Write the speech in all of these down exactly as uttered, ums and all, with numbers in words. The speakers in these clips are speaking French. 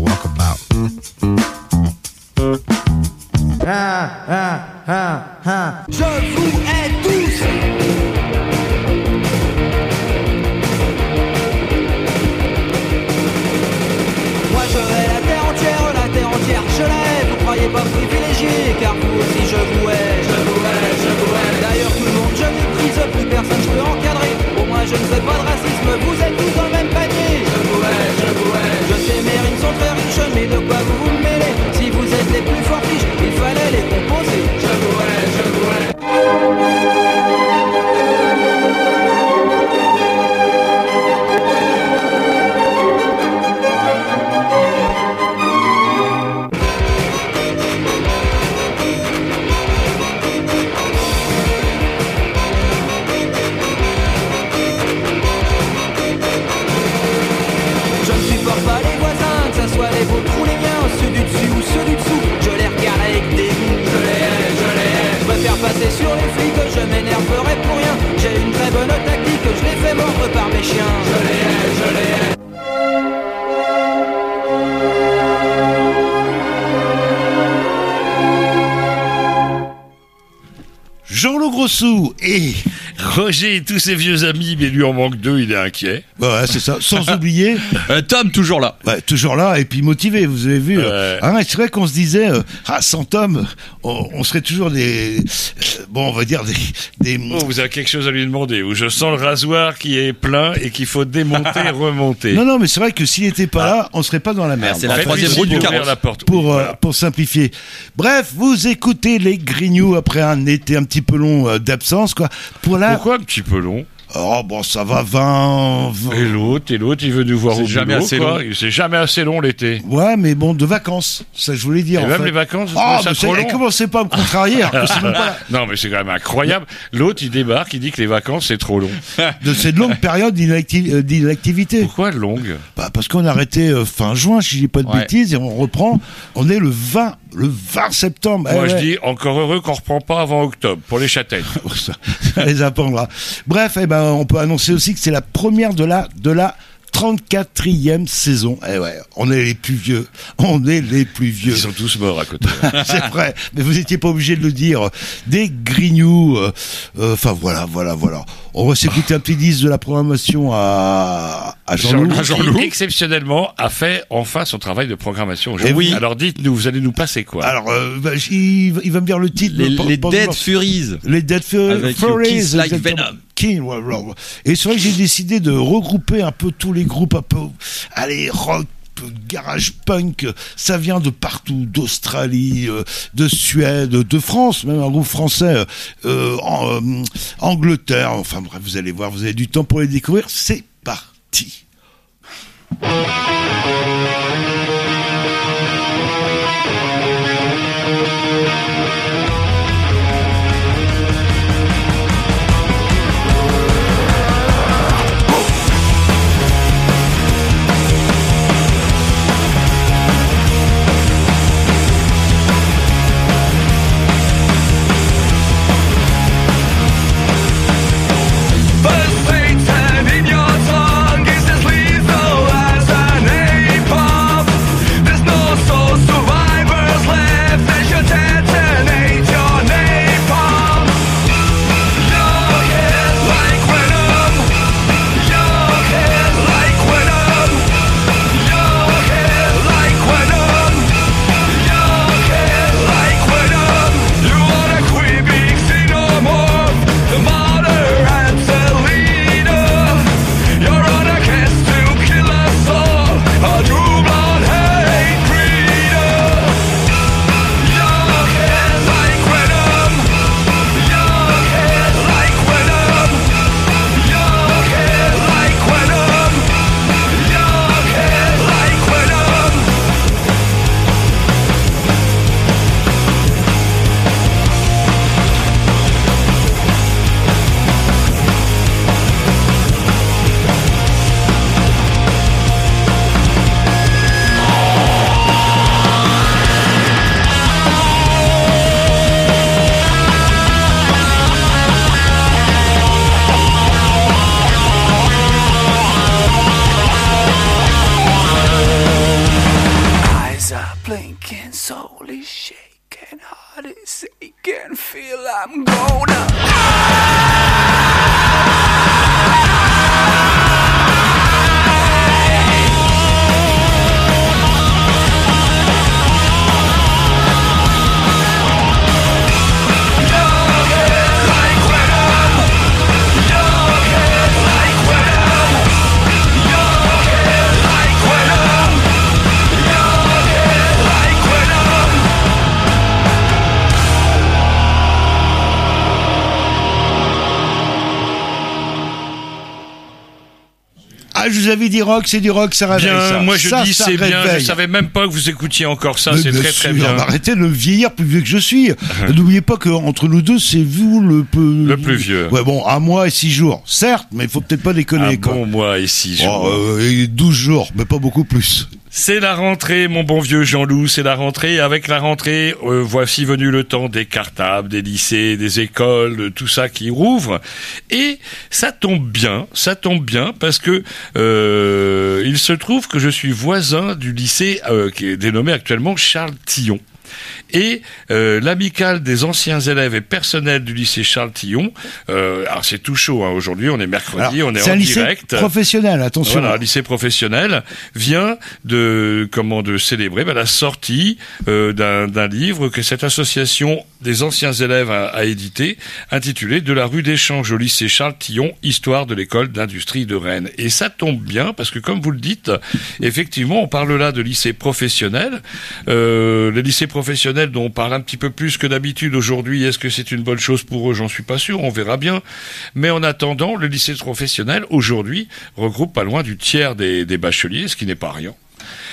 talk about. Ah, ah, ah, ah. Je vous hais tous. Moi je hais la terre entière, la terre entière je la hais. Vous croyez pas privilégié, car vous aussi je vous hais. Je vous hais, je vous hais. D'ailleurs tout le monde je méprise, plus personne je peux encadrer. Au moins je ne fais pas de racisme, vous êtes tous dans le même panier. Je vous hais, je vous hais. Je sais mes rimes sont très riches, mais de quoi vous vous mêlez? Si vous êtes les plus forts fiches, il fallait les composer. Je vous hais, je vous hais. Les vôtres ou les miens, ceux du dessus ou ceux du dessous, je les regarde avec dégoût. Je les hais, je les hais. Je préfère passer sur les flics, je m'énerverai pour rien. J'ai une très bonne tactique, je les fais mordre par mes chiens. Je les hais, je les hais. Jean-Loup Grossou et Roger et tous ses vieux amis, mais lui en manque deux, il est inquiet. Ouais, c'est ça. Sans oublier. Euh, Tom, toujours là. Ouais, toujours là et puis motivé, vous avez vu. Ouais. Euh, ah, c'est vrai qu'on se disait, euh, ah, sans Tom, on, on serait toujours des. Euh, bon, on va dire des. des... Oh, vous avez quelque chose à lui demander, où je sens le rasoir qui est plein et qu'il faut démonter et remonter. Non, non, mais c'est vrai que s'il n'était pas là, on serait pas dans la merde. c'est la En fait, troisième il roue du ouvrir carrosse. la porte. Pour, Oui, euh, voilà. pour simplifier. Bref, vous écoutez les Grignoux après un été un petit peu long euh, d'absence, quoi. Pour la. Pourquoi un petit peu long? Oh, bon, ça va, vingt. vingt... Et l'autre, et l'autre, il veut nous voir C'est au jamais boulot, assez quoi. long. C'est jamais assez long l'été. Ouais, mais bon, de vacances. Ça, je voulais dire. Et en même fait. les vacances, vous Oh, trouvez ça mais trop c'est- long? commencez pas à me contrarier, alors que c'est même pas Non, mais c'est quand même incroyable. L'autre, il débarque, il dit que les vacances, c'est trop long. de cette longue période d'inacti- euh, d'inactivité. Pourquoi longue? Bah, parce qu'on a arrêté euh, fin juin, si je dis pas de Ouais. bêtises, et on reprend. On est le vingt, le vingt septembre. Eh Moi, je ouais. dis encore heureux qu'on reprend pas avant octobre, pour les châtaignes. ça, ça les apprendra. Bref, eh ben, on peut annoncer aussi que c'est la première de la, de la trente-quatrième saison. Eh ouais, on est les plus vieux. On est les plus vieux. Ils sont tous morts à côté. C'est vrai, mais vous étiez pas obligé de le dire. Des Grignoux. euh, euh, Enfin voilà, voilà, voilà. On va s'écouter un petit disque de la programmation à, à Jean-Loup. Jean-Loup, qui, exceptionnellement, a fait enfin son travail de programmation. Eh oui. Alors dites-nous, vous allez nous passer quoi? Alors, euh, bah, il, il va me dire le titre. Les, Pas- les pas- Dead pas- Furies. Les Dead Fu- Avec Furies. Kiss Like exactement. Venom. King, ouais, ouais, ouais. Et c'est vrai que j'ai décidé de regrouper un peu tous les groupes, un peu, allez, rock, garage punk, ça vient de partout, d'Australie, euh, de Suède, de France, même un groupe français, euh, en, euh, Angleterre, enfin bref, vous allez voir, vous avez du temps pour les découvrir, c'est parti. Satan in your tongue is as lethal as an napalm. blinking, soul is shaking, heart is aching, feel I'm gonna. Ah, je vous avais dit rock, c'est du rock, ça réveille. Bien, ça. moi je ça, dis ça c'est bien. réveille. Je savais même pas que vous écoutiez encore ça. Mais C'est bien très très sûr, bien. Arrêtez de vieillir plus vieux que je suis. N'oubliez pas qu'entre nous deux, c'est vous le peu... Le plus vieux. Ouais, bon, un mois et six jours. Certes, mais il faut peut-être pas déconner, Un quoi. bon mois et six jours. Oh, euh, et douze jours, mais pas beaucoup plus. C'est la rentrée, mon bon vieux Jean-Loup, c'est la rentrée. Avec la rentrée, euh, voici venu le temps des cartables, des lycées, des écoles, de tout ça qui rouvre. Et ça tombe bien, ça tombe bien parce que euh, il se trouve que je suis voisin du lycée euh, qui est dénommé actuellement Charles Tillon. Et euh, l'amicale des anciens élèves et personnels du lycée Charles Tillon, euh, alors c'est tout chaud, hein, aujourd'hui, on est mercredi, Alors, on est c'est en un lycée direct. professionnel, attention. Voilà, un lycée professionnel vient de comment de célébrer ben, la sortie euh, d'un, d'un livre que cette association des anciens élèves a, a édité, intitulé De la rue d'échange au lycée Charles Tillon, histoire de l'école d'industrie de Rennes. Et ça tombe bien parce que comme vous le dites, effectivement, on parle là de lycée professionnel. Euh, les lycées professionnels dont on parle un petit peu plus que d'habitude aujourd'hui, est-ce que c'est une bonne chose pour eux? J'en suis pas sûr, on verra bien. Mais en attendant, le lycée professionnel, aujourd'hui, regroupe pas loin du tiers des, des bacheliers, ce qui n'est pas rien.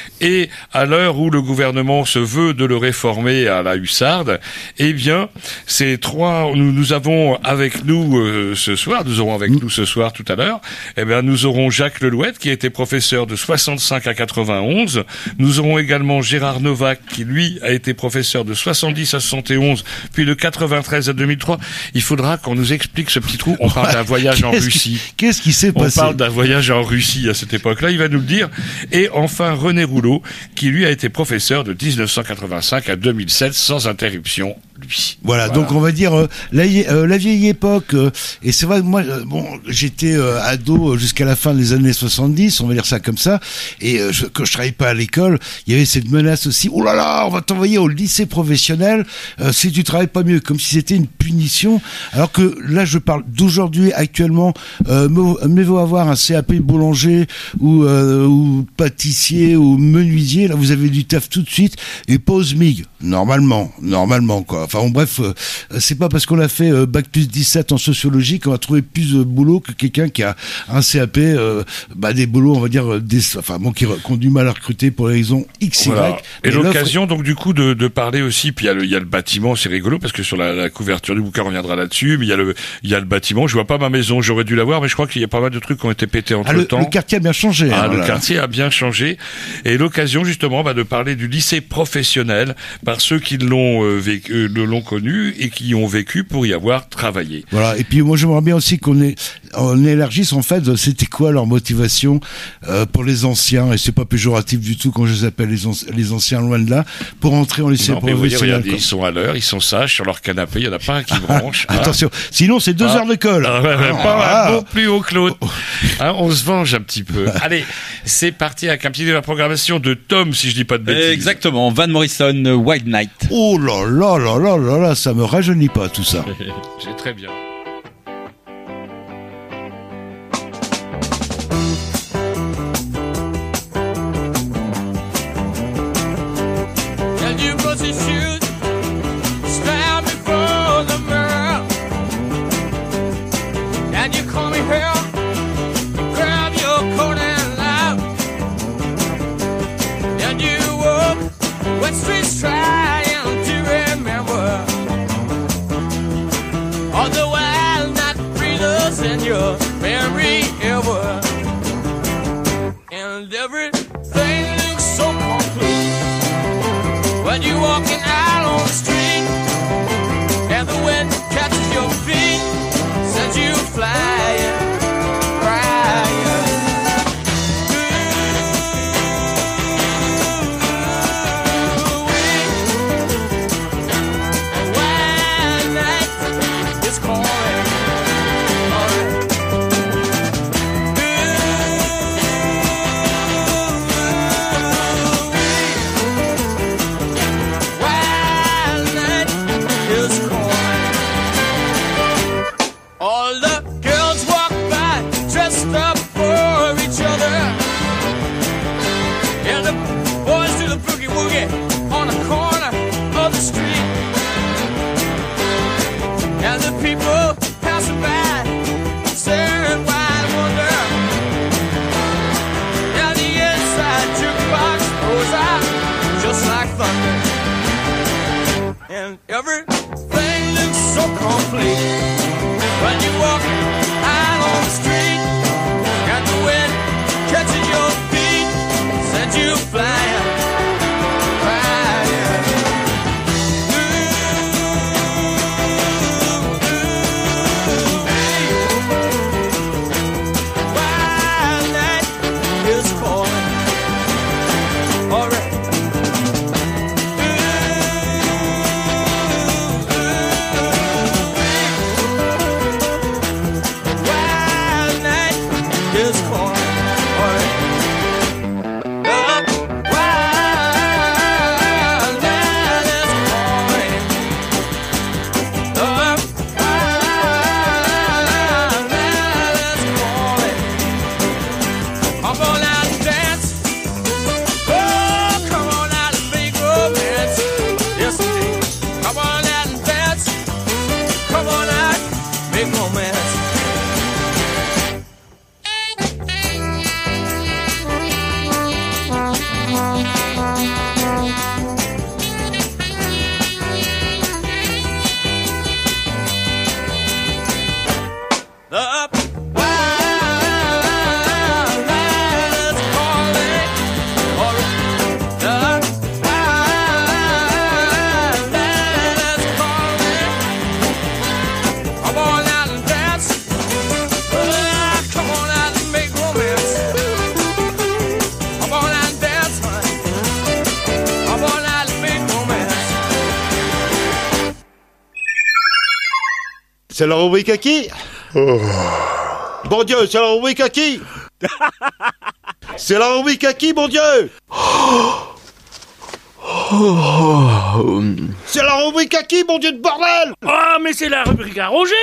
Et à l'heure où le gouvernement se veut de le réformer à la hussarde, eh bien, ces trois, nous, nous avons avec nous euh, ce soir, nous aurons avec nous ce soir tout à l'heure, eh bien, nous aurons Jacques Lelouette qui a été professeur de soixante-cinq à quatre-vingt-onze. Nous aurons également Gérard Novak qui lui a été professeur de soixante-dix à soixante et onze, puis de quatre-vingt-treize à deux mille trois. Il faudra qu'on nous explique ce petit trou. On parle d'un voyage en Qu'est-ce Russie. qui- Qu'est-ce qui s'est On passé? parle d'un voyage en Russie à cette époque-là, il va nous le dire. Et enfin, René Rouleau, qui lui a été professeur de dix-neuf cent quatre-vingt-cinq à deux mille sept, sans interruption, lui. Voilà, donc on va dire euh, la, euh, la vieille époque, euh, et c'est vrai que moi, euh, bon, j'étais euh, ado jusqu'à la fin des années soixante-dix, on va dire ça comme ça, et euh, je, quand je travaillais pas à l'école, il y avait cette menace aussi, oh là là, on va t'envoyer au lycée professionnel euh, si tu travailles pas mieux, comme si c'était une punition, alors que là je parle d'aujourd'hui, actuellement, euh, mieux vaut avoir un C A P boulanger ou, euh, ou pâtissier ou menuisier, là vous avez du taf tout de suite, et pas au S M I G, normalement, normalement quoi. Enfin bon, bref, euh, c'est pas parce qu'on a fait euh, bac plus dix-sept en sociologie qu'on va trouver plus de boulot que quelqu'un qui a un C A P, euh, bah des boulots on va dire euh, des, enfin bon qui, qui ont du mal à recruter pour les raisons X Y. Voilà. Et Mais l'occasion donc du coup de, de parler aussi, puis il y a le, il y a le bâtiment, c'est rigolo parce que sur la, la couverture du bouquin on reviendra là-dessus, mais il y a le, il y a le bâtiment. Je vois pas ma maison, j'aurais dû la voir, mais je crois qu'il y a pas mal de trucs qui ont été pétés entre Ah, le, temps. le quartier a bien changé. Ah, hein, le voilà. quartier a bien changé. Et l'occasion, justement, bah, de parler du lycée professionnel par ceux qui l'ont euh, vécu, euh, le l'ont connu et qui y ont vécu pour y avoir travaillé. Voilà. Et puis moi j'aimerais bien aussi qu'on ait, on élargisse en fait c'était quoi leur motivation euh, pour les anciens, et c'est pas péjoratif du tout quand je les appelle les, anci- les anciens, loin de là, pour entrer en lycée Non, mais vous voyez, professionnel. regardez, ils sont à l'heure, ils sont sages sur leur canapé, il y en a pas un qui branche. hein. Attention, sinon c'est deux Ah. heures de colle. Ah, ouais, ouais, Ah. pas un mot plus haut que l'autre. Hein, on se venge un petit peu. Allez, c'est parti avec un petit de la programmation de Tom, si je dis pas de bêtises. Exactement, Van Morrison, Wild Night. Oh là là là là là là, ça me rajeunit pas tout ça. C'est très bien. And you put your shoes, stand before the mirror, and you comb your hair, you grab your coat and laugh, and you walk when streets trying to remember all the wild night breezes in your memory ever, and everything looks so complete. When you're walking out on the street and the wind catches your feet, sends you flying, flying. Ooh, boogie on the corner of the street. And the people passing by staring wide wonder. And the inside jukebox goes out just like thunder. And everything looks so complete when you walk out on the street. And the wind catches your feet, sends you flying, flying. Ooh, ooh, babe. Wild night is calling. All right. Is calling, all right. The wild night is calling. The wild night is calling. Come on out and dance. Oh, come on out and make romance. Yes, indeed. Come on out and dance. Come on out, make romance. The wild night is calling. All right. The wild night is calling. Come on out and dance. Ah, come on out and make romance. Come on out and dance, honey. Come on out and make romance. C'est la rubrique à qui? Bon Dieu, c'est la rubrique à qui? C'est la rubrique à qui, bon Dieu? C'est la rubrique à qui, bon Dieu de bordel? Oh, mais c'est la rubrique à Roger.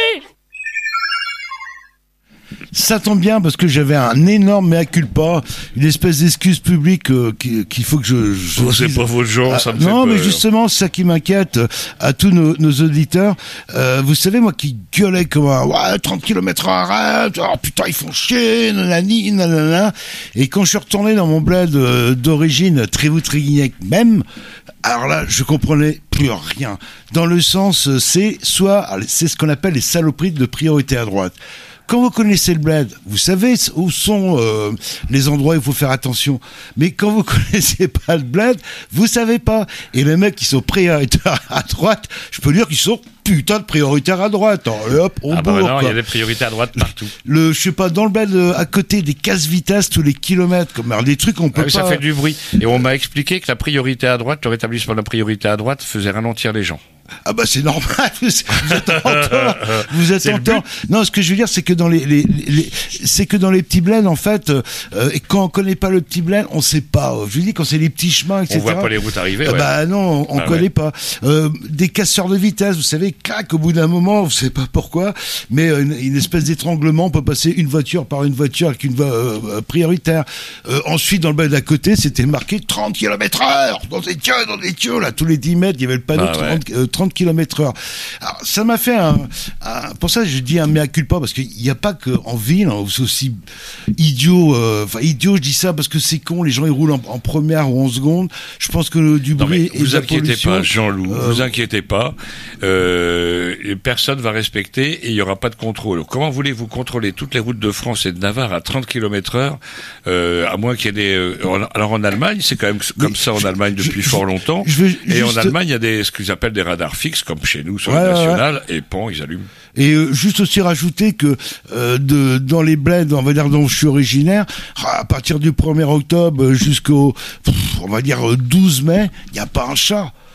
Ça tombe bien parce que j'avais un énorme mea culpa, une espèce d'excuse publique euh, qui- qu'il faut que je... je Oh, c'est dise. pas votre genre, Ah, ça me non, fait mais peur. justement, c'est ça qui m'inquiète euh, à tous nos, nos auditeurs. Euh, vous savez, moi qui gueulais comme un ouais, trente kilomètres heure, arrête, oh putain, ils font chier, nanani, nanana. Et quand je suis retourné dans mon bled euh, d'origine, Trévoux-Tréguignac même, alors là, je comprenais plus rien. Dans le sens, euh, c'est soit, allez, c'est ce qu'on appelle les saloperies de priorité à droite. Quand vous connaissez le bled, vous savez où sont euh, les endroits où il faut faire attention. Mais quand vous connaissez pas le bled, vous savez pas. Et les mecs qui sont prioritaires à droite, je peux dire qu'ils sont putain de prioritaires à droite. Alors, et hop, on Ah bah bourre, non, il y quoi. a des priorités à droite partout. Le, je sais pas, dans le bled, euh, à côté des casse-vitesse tous les kilomètres, comme alors, des trucs qu'on peut Ah oui, pas. ça fait du bruit. Et on m'a expliqué que la priorité à droite, le rétablissement de la priorité à droite faisait ralentir les gens. Ah bah c'est normal, vous vous êtes en tort. Vous êtes C'est en le tort. Non, ce que je veux dire, c'est que dans les, les, les c'est que dans les petits bleds, en fait, euh, et quand on connaît pas le petit bled, on sait pas. Je veux dire, quand c'est les petits chemins, et cetera. On voit pas les routes arriver. Euh, Ouais. Bah non, on Ah connaît ouais. pas. Euh, des casseurs de vitesse, vous savez, clac, au bout d'un moment, vous savez pas pourquoi, mais une, une espèce d'étranglement, on peut passer une voiture par une voiture avec une voie euh, prioritaire. Euh, ensuite, dans le bled d'à côté, c'était marqué trente kilomètres heure dans des tuyaux, dans des tuyaux, là, tous les dix mètres, il y avait le panneau Ah ouais. trente, euh, trente kilomètres heure. Alors, ça m'a fait un, un, pour ça, je dis un mea culpa, parce qu'il n'y a pas qu'en ville, hein, où c'est aussi idiot, euh, enfin, idiot, je dis ça parce que c'est con, les gens, ils roulent en, en première ou en seconde. Je pense que le, du Non, bruit mais et de vous la inquiétez pollution, pas, Jean-Loup, euh, vous inquiétez pas. Euh, personne va respecter et il y aura pas de contrôle. Comment voulez-vous contrôler toutes les routes de France et de Navarre à trente kilomètres heure, euh, à moins qu'il y ait des... euh, en- alors en Allemagne, c'est quand même comme Mais ça en je- Allemagne depuis je- fort longtemps. je veux Et en juste- Allemagne, il y a des, ce qu'ils appellent des radars fixes, comme chez nous sur Ouais, le ouais, national, et pan, ils allument. Et euh, juste aussi rajouter que euh, de, dans les bleds, on va dire dont je suis originaire, à partir du premier octobre jusqu'au, pff, on va dire euh, douze mai, il n'y a pas un chat.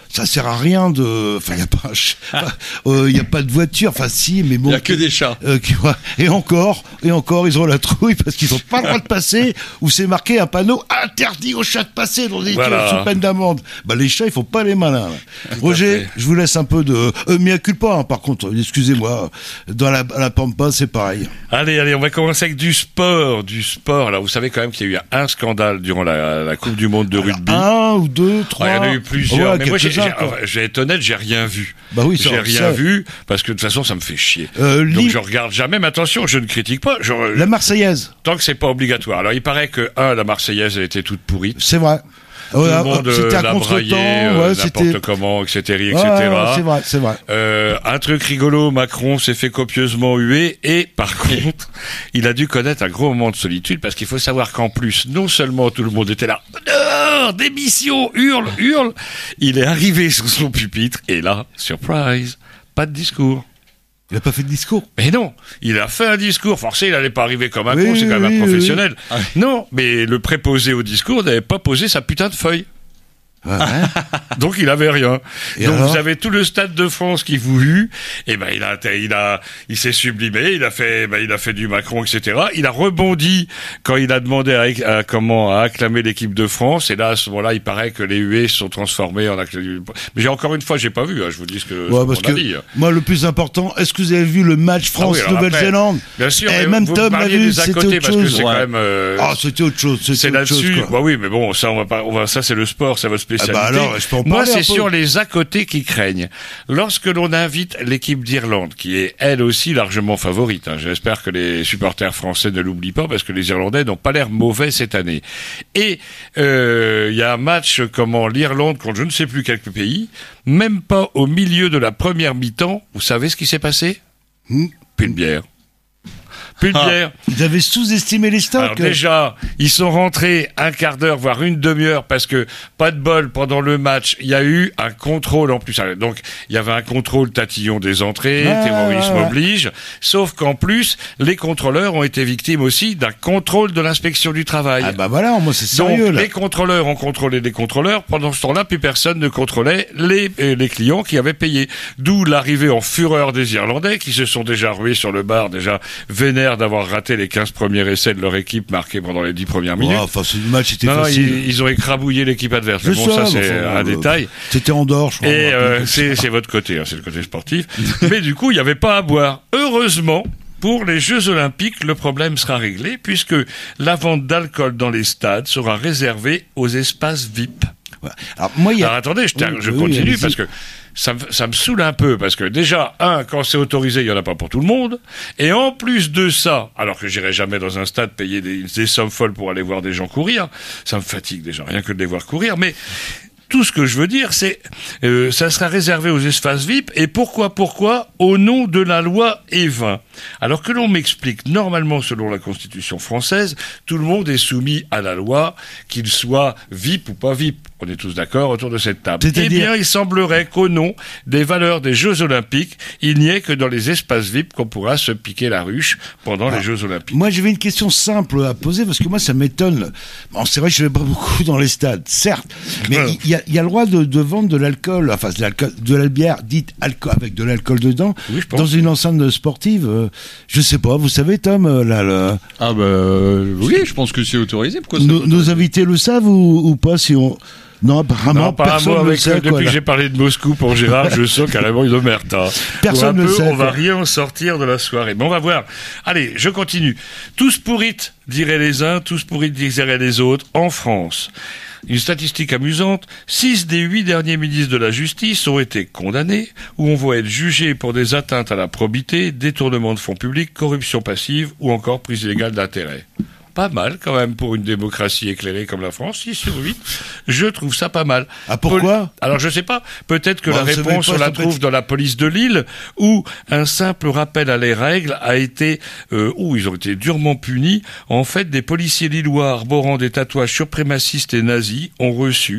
ça sert à rien de, enfin, il y a pas, il euh, y a pas de voiture, enfin si, mais bon. Il y a que des chats. Euh, qui, ouais. Et encore, et encore, ils ont la trouille parce qu'ils ont pas le droit de passer, où c'est marqué un panneau interdit aux chats de passer dans des Voilà. sous peine d'amende. Bah les chats, ils font pas les malins. Là. Roger, je vous laisse un peu de, euh, mais culpa, hein, par contre, excusez-moi, dans la, la Pampa, c'est pareil. Allez, allez, on va commencer avec du sport, du sport. Alors, vous savez quand même qu'il y a eu un scandale durant la, la Coupe du Monde de rugby. Un ou deux, trois. Ah, il y en a eu plusieurs, Ouais, mais moi, j'ai, j'ai, quelques-uns, quoi. je vais être honnête, j'ai rien vu. Bah oui, ça, j'ai on rien sait. vu parce que de toute façon, ça me fait chier. Euh, Donc, li- je regarde jamais. Mais attention, je ne critique pas. Je, La Marseillaise, tant que c'est pas obligatoire. Alors, il paraît que un, la Marseillaise, elle était toute pourrie. c'est vrai. Tout Voilà, le monde euh, c'était à l'a braillé, contre-temps, euh, ouais, n'importe c'était. comment, et cetera, et Ouais, ouais, cetera. c'est vrai, c'est vrai. Euh, un truc rigolo, Macron s'est fait copieusement huer et par contre, il a dû connaître un gros moment de solitude parce qu'il faut savoir qu'en plus, non seulement tout le monde était là, dehors, démission, hurle, hurle, il est arrivé sur son pupitre et là, surprise, pas de discours. Il a pas fait de discours. Mais non, il a fait un discours. Forcé, il n'allait pas arriver comme un Oui, con, c'est quand même oui, un professionnel. oui. Non, mais le préposé au discours n'avait pas posé sa putain de feuille. Ouais. Donc il avait rien. Et Donc alors vous avez tout le stade de France qui vous hue. Et ben il a, il a, il s'est sublimé. Il a fait, ben il a fait du Macron, et cetera. Il a rebondi quand il a demandé à, à comment à acclamer l'équipe de France. Et là à ce moment-là, il paraît que les huées se sont transformées en acclamation. Mais j'ai encore une fois, j'ai pas vu. Hein, je vous dis ce que. Ouais, ce parce qu'on a que dit. moi, le plus important, est-ce que vous avez vu le match Ah oui, alors France-Nouvelle-Zélande? après, Bien sûr. Eh, mais même vous Tom l'a parliez vu, des c'était à côté autre parce que chose. c'est Ouais. quand même. euh, Ah, c'était autre chose. C'était c'est autre là-dessus. chose, quoi. Bah oui, mais bon, ça on va pas. On va, ça c'est le sport, c'est votre spécialité. Ah bah alors, je peux en Moi, parler c'est un peu. sur les à côté qui craignent. Lorsque l'on invite l'équipe d'Irlande, qui est elle aussi largement favorite, hein, j'espère que les supporters français ne l'oublient pas parce que les Irlandais n'ont pas l'air mauvais cette année. Et euh, il y a un match comment l'Irlande contre je ne sais plus quel pays, même pas au milieu de la première mi-temps. Vous savez ce qui s'est passé? Hmm. Plus de bière. Plus de Ah. bière. Ils avaient sous-estimé les stocks. Alors déjà, ils sont rentrés un quart d'heure, voire une demi-heure, parce que, pas de bol, pendant le match, il y a eu un contrôle en plus. Donc, il y avait un contrôle tatillon des entrées, Ouais, terrorisme ouais, ouais. oblige, sauf qu'en plus, les contrôleurs ont été victimes aussi d'un contrôle de l'inspection du travail. Ah bah voilà, moi c'est Donc, sérieux là. les contrôleurs ont contrôlé les contrôleurs. Pendant ce temps-là, plus personne ne contrôlait les, euh, les clients qui avaient payé. D'où l'arrivée en fureur des Irlandais, qui se sont déjà rués sur le bar, déjà vénères d'avoir raté les quinze premiers essais de leur équipe marqués pendant les dix premières Ouais, minutes. enfin, ce match était Non, non, facile. ils, ils ont écrabouillé l'équipe adverse. Je Mais bon, sais, ça, mais c'est enfin, un euh, détail. C'était en dehors, je crois. Et on euh, rappelle. c'est, c'est votre côté, hein, c'est le côté sportif. Mais du coup, il n'y avait pas à boire. Heureusement, pour les Jeux Olympiques, le problème sera réglé puisque la vente d'alcool dans les stades sera réservée aux espaces V I P. Ouais. Alors, moi, il y a. Alors attendez, je, ter- Oui, je oui, continue allez-y. parce que ça me, ça me saoule un peu parce que déjà, un, quand c'est autorisé, il y en a pas pour tout le monde. Et en plus de ça, alors que j'irai jamais dans un stade payer des, des sommes folles pour aller voir des gens courir, ça me fatigue déjà, rien que de les voir courir. Mais tout ce que je veux dire, c'est euh, ça sera réservé aux espaces V I P. Et pourquoi, pourquoi au nom de la loi E vingt. Alors que l'on m'explique, normalement, selon la Constitution française, tout le monde est soumis à la loi, qu'il soit V I P ou pas V I P. On est tous d'accord autour de cette table. Eh C'est-à-dire bien, il semblerait qu'au nom des valeurs des Jeux Olympiques, il n'y ait que dans les espaces V I P qu'on pourra se piquer la ruche pendant les Jeux Olympiques. Moi, j'avais une question simple à poser parce que moi, ça m'étonne. Bon, c'est vrai que je vais pas beaucoup dans les stades, certes, mais Ouais. il y a, il y a le droit de, de vendre de l'alcool, enfin de, l'alcool, de la bière dite alcool avec de l'alcool dedans, Oui, je pense. dans une enceinte sportive. euh, je sais pas. Vous savez, Tom, euh, là, le- Ah bah euh, oui, je pense que c'est autorisé. Pourquoi ça nos, nos invités le savent ou, ou pas si on... Non, apparemment, Non, pas un personne mot ne le avec sait. euh, depuis quoi, que là. j'ai parlé de Moscou pour Gérard, je sens carrément une omerta. Personne Pour un ne peu, sait, on va quoi. rien sortir de la soirée. Mais on va voir. Allez, je continue. Tous pourrites, diraient les uns, tous pourrites, diraient les autres, en France. Une statistique amusante, six des huit derniers ministres de la Justice ont été condamnés ou on voit être jugés pour des atteintes à la probité, détournement de fonds publics, corruption passive ou encore prise illégale d'intérêt. Pas mal quand même pour une démocratie éclairée comme la France, six sur huit. Je trouve ça pas mal. Ah, pourquoi Pol- Alors je sais pas, peut-être que Bah, la vous savez réponse pas, on ça la peut trouve être- dans la police de Lille où un simple rappel à les règles a été euh, où ils ont été durement punis. En fait, des policiers lillois arborant des tatouages suprémacistes et nazis ont reçu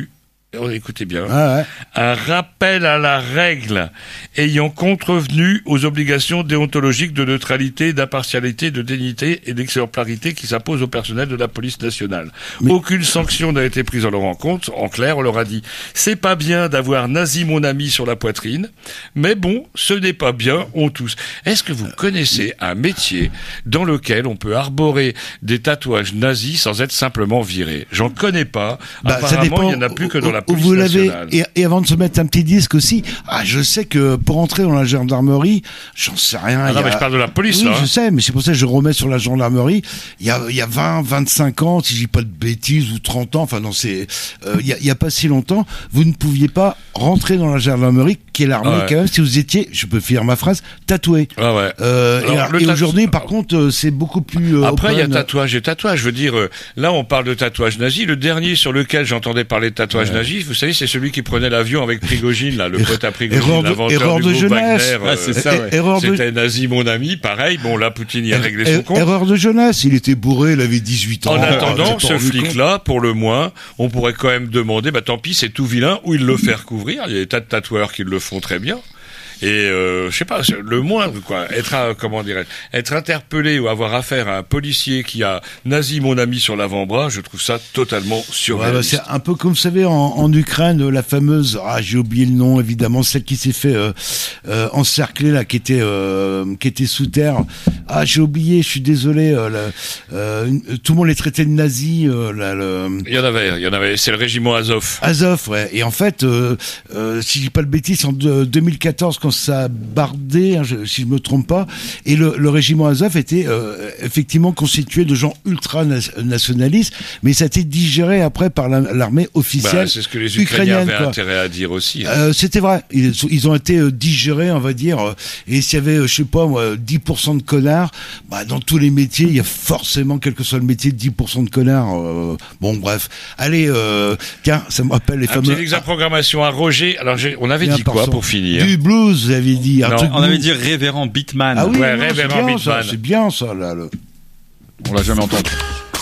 oh, écoutez bien, Ah ouais. un rappel à la règle ayant contrevenu aux obligations déontologiques de neutralité, d'impartialité, de dignité et d'exemplarité qui s'imposent au personnel de la police nationale. Mais... Aucune sanction n'a été prise en leur encontre. En clair, on leur a dit, c'est pas bien d'avoir nazi mon ami sur la poitrine, mais bon, ce n'est pas bien, on tous. Est-ce que vous connaissez un métier dans lequel on peut arborer des tatouages nazis sans être simplement viré? J'en connais pas. Bah, Apparemment, il n'y en a plus que dans la police vous l'avez, nationale. et, et avant de se mettre un petit disque aussi, ah, je sais que pour entrer dans la gendarmerie, j'en sais rien. Ah il non, y a... mais je parle de la police, oui, là. je hein. sais, mais c'est pour ça que je remets sur la gendarmerie. Il y a, il y a vingt, vingt-cinq ans, si je dis pas de bêtises, ou trente ans, enfin non, c'est, euh, il y a, il y a pas si longtemps, vous ne pouviez pas rentrer dans la gendarmerie, qui est l'armée, Ah ouais. quand même, si vous étiez, je peux finir ma phrase, tatoué. Ah ouais. Euh, Alors, et le et tat- aujourd'hui, par contre, euh, c'est beaucoup plus. euh, Après, il y a open. tatouage et tatouage. Je veux dire, euh, là, on parle de tatouage nazi. Le dernier sur lequel j'entendais parler de tatouage Ouais. nazi, vous savez, c'est celui qui prenait l'avion avec Prigogine, là, le pote à Prigogine, erreur de- l'inventeur erreur du de groupe jeunesse. Wagner. Ah, c'est ça, É- ouais. erreur de- C'était nazi, mon ami. Pareil, bon, là, Poutine y a réglé son Er- compte. Erreur de jeunesse, il était bourré, il avait dix-huit ans. En Ah, attendant, j'ai ce pas rendu compte. flic-là, pour le moins, on pourrait quand même demander, bah tant pis, c'est tout vilain, ou il le fait recouvrir. Il y a des tas de tatoueurs qui le font très bien. Et euh, je sais pas, le moindre quoi, être à, comment dirais-je, être interpellé ou avoir affaire à un policier qui a nazi mon ami sur l'avant-bras, je trouve ça totalement Ouais, bah, surréaliste. c'est un peu comme vous savez en, en Ukraine, la fameuse, ah j'ai oublié le nom évidemment, celle qui s'est fait euh, euh, encercler là, qui était euh, qui était sous terre. Ah j'ai oublié, je suis désolé. Euh, la- euh, une- tout le monde les traitait de nazis. Euh, là, le... Il y en avait, il y en avait. C'est le régiment Azov. Azov, ouais. Et en fait, euh, euh, si je dis pas de bêtises, en de- deux mille quatorze, quand ça a bardé, hein, je- si je me trompe pas, et le, le régiment Azov était euh, effectivement constitué de gens ultra nas- nationalistes, mais ça a été digéré après par la- l'armée officielle Bah, c'est ce que les Ukrainiens ukrainienne, avaient quoi. intérêt à dire aussi. hein. Euh, c'était vrai. Ils, ils ont été euh, digérés, on va dire. euh, et s'il y avait, euh, je sais pas, moi, dix pour cent de connards, bah, dans tous les métiers, il y a forcément, quel que soit le métier, dix pour cent de connards. euh, bon, bref. Allez, euh, tiens, ça me rappelle les Un fameux. petit examen de programmation à Roger. Alors, j'ai- on avait Bien, dit quoi pardon. pour finir? Du blues, vous avez dit. Un Non, truc On avait blues. dit révérend Beatman. Ah oui, Ouais, non, c'est révérend bien, ça, Beatman. c'est bien ça, là. Le... On l'a jamais entendu.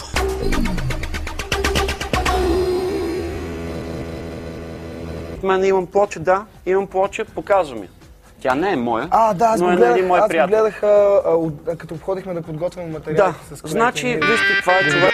Мене имам плоча, да, имам плоча, показва ми. Тя не е моя, А, да, аз но го е на гледах, един мой аз го приятел. гледах а, а, от- а, като ходихме да подготвим материали. Да, с колегите значи, ми. вижте, това е човек.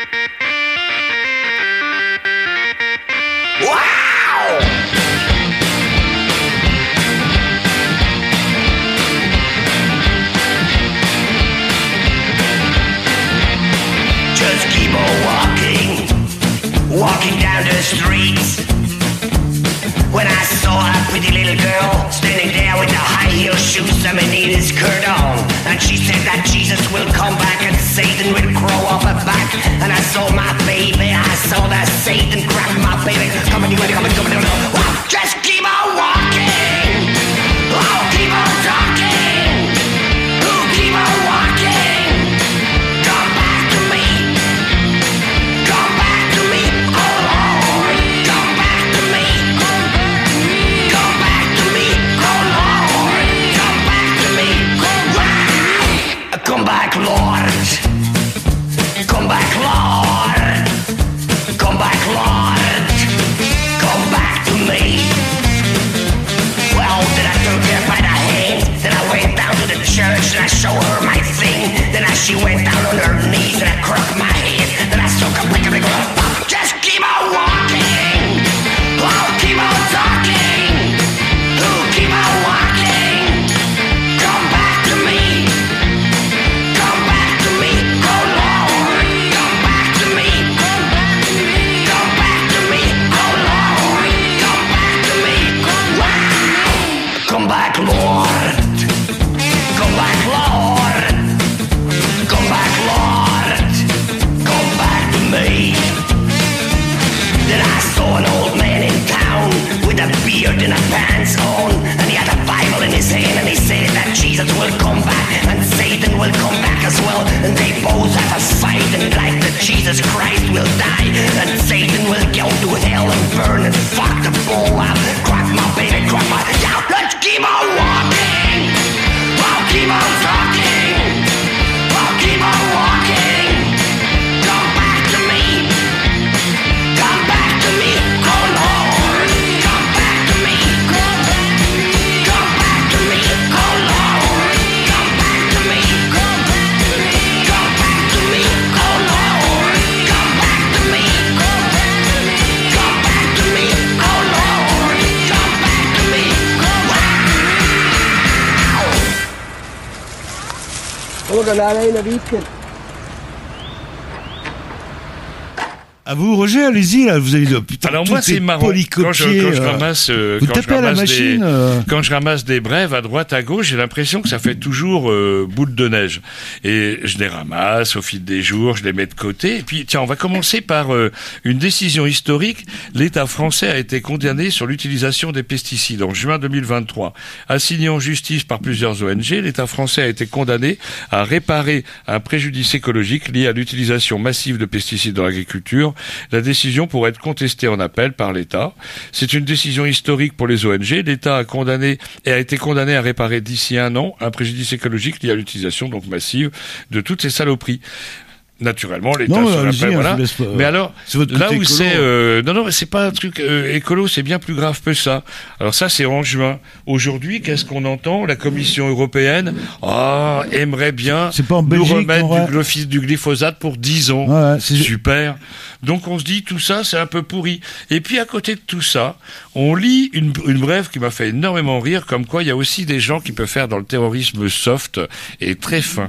Just keep on walking, walking down the streets. When I saw a pretty little girl standing there with the high heel shoes and my knee skirt on, and she said that Jesus will come back and Satan will grow up her back. And I saw my baby, I saw that Satan grab my baby. Come on, you come on, come on, come on. Just keep on walking, oh, keep on talking, oh, keep on walking. Come back to me. Come back to me, oh Lord. Come back to me. Come back to me, oh Lord. Come back to me. Wow. Come back, Lord. Come back, Lord. Come back, Lord. Come back to me. Well, then I took her by the hand. Then I went down to the church and I showed her my thing. Then I, she went down on her knees and I crooked my head. Then I stuck a big, big, just keep on walking. Oh, keep on talking. Oh, keep on walking. Come back to me. Come back to me. Oh, Lord. Come back to me. Come back to me. Oh, Lord. Come back to me. Wow. Come back, Lord. Come back, Lord. Come back, Lord. Come back to me. Then I saw an old man in town with a beard and a pants on, and he had a Bible in his hand, and he said that Jesus will come back and Satan will come back as well, and they both have a fight, and like that Jesus Christ will die, and Satan will go to hell and burn and fuck the bull up. Crack my baby, crack my. Yeah, let's keep on walking. I'll keep on talking. I'll keep on walking. Come back to me. Come back to me, oh Lord. À vous, Roger, allez-y, là, vous avez de putain. Alors tout moi, est c'est marrant. Quand je, quand je euh, ramasse, euh, vous quand je tapez à la ramasse machine. des, euh, quand je ramasse des brèves à droite, à gauche, j'ai l'impression que ça fait toujours euh, boule de neige. Et je les ramasse au fil des jours, je les mets de côté. Et puis, tiens, on va commencer par euh, une décision historique. L'État français a été condamné sur l'utilisation des pesticides en juin deux mille vingt-trois. Assigné en justice par plusieurs O N G, l'État français a été condamné à réparer un préjudice écologique lié à l'utilisation massive de pesticides dans l'agriculture. La décision pourrait être contestée en appel par l'État. C'est une décision historique pour les O N G. L'État a condamné et a été condamné à réparer d'ici un an un préjudice écologique lié à l'utilisation donc massive de toutes ces saloperies. Naturellement, l'État Non, se allez-y, rappelle, hein, voilà. je vous laisse pas, euh, Mais alors, c'est votre là côté où écolo. c'est, euh, non, non, mais c'est pas un truc euh, écolo, c'est bien plus grave que ça. Alors ça, c'est en juin. Aujourd'hui, qu'est-ce qu'on entend? La Commission européenne, ah, aimerait bien C'est pas en nous Belgique, remettre non, ouais. du, glyphis- du glyphosate pour dix ans. Ouais, ouais, c'est- Super. Donc on se dit, tout ça, c'est un peu pourri. Et puis à côté de tout ça, on lit une, une brève qui m'a fait énormément rire, comme quoi il y a aussi des gens qui peuvent faire dans le terrorisme soft et très fin.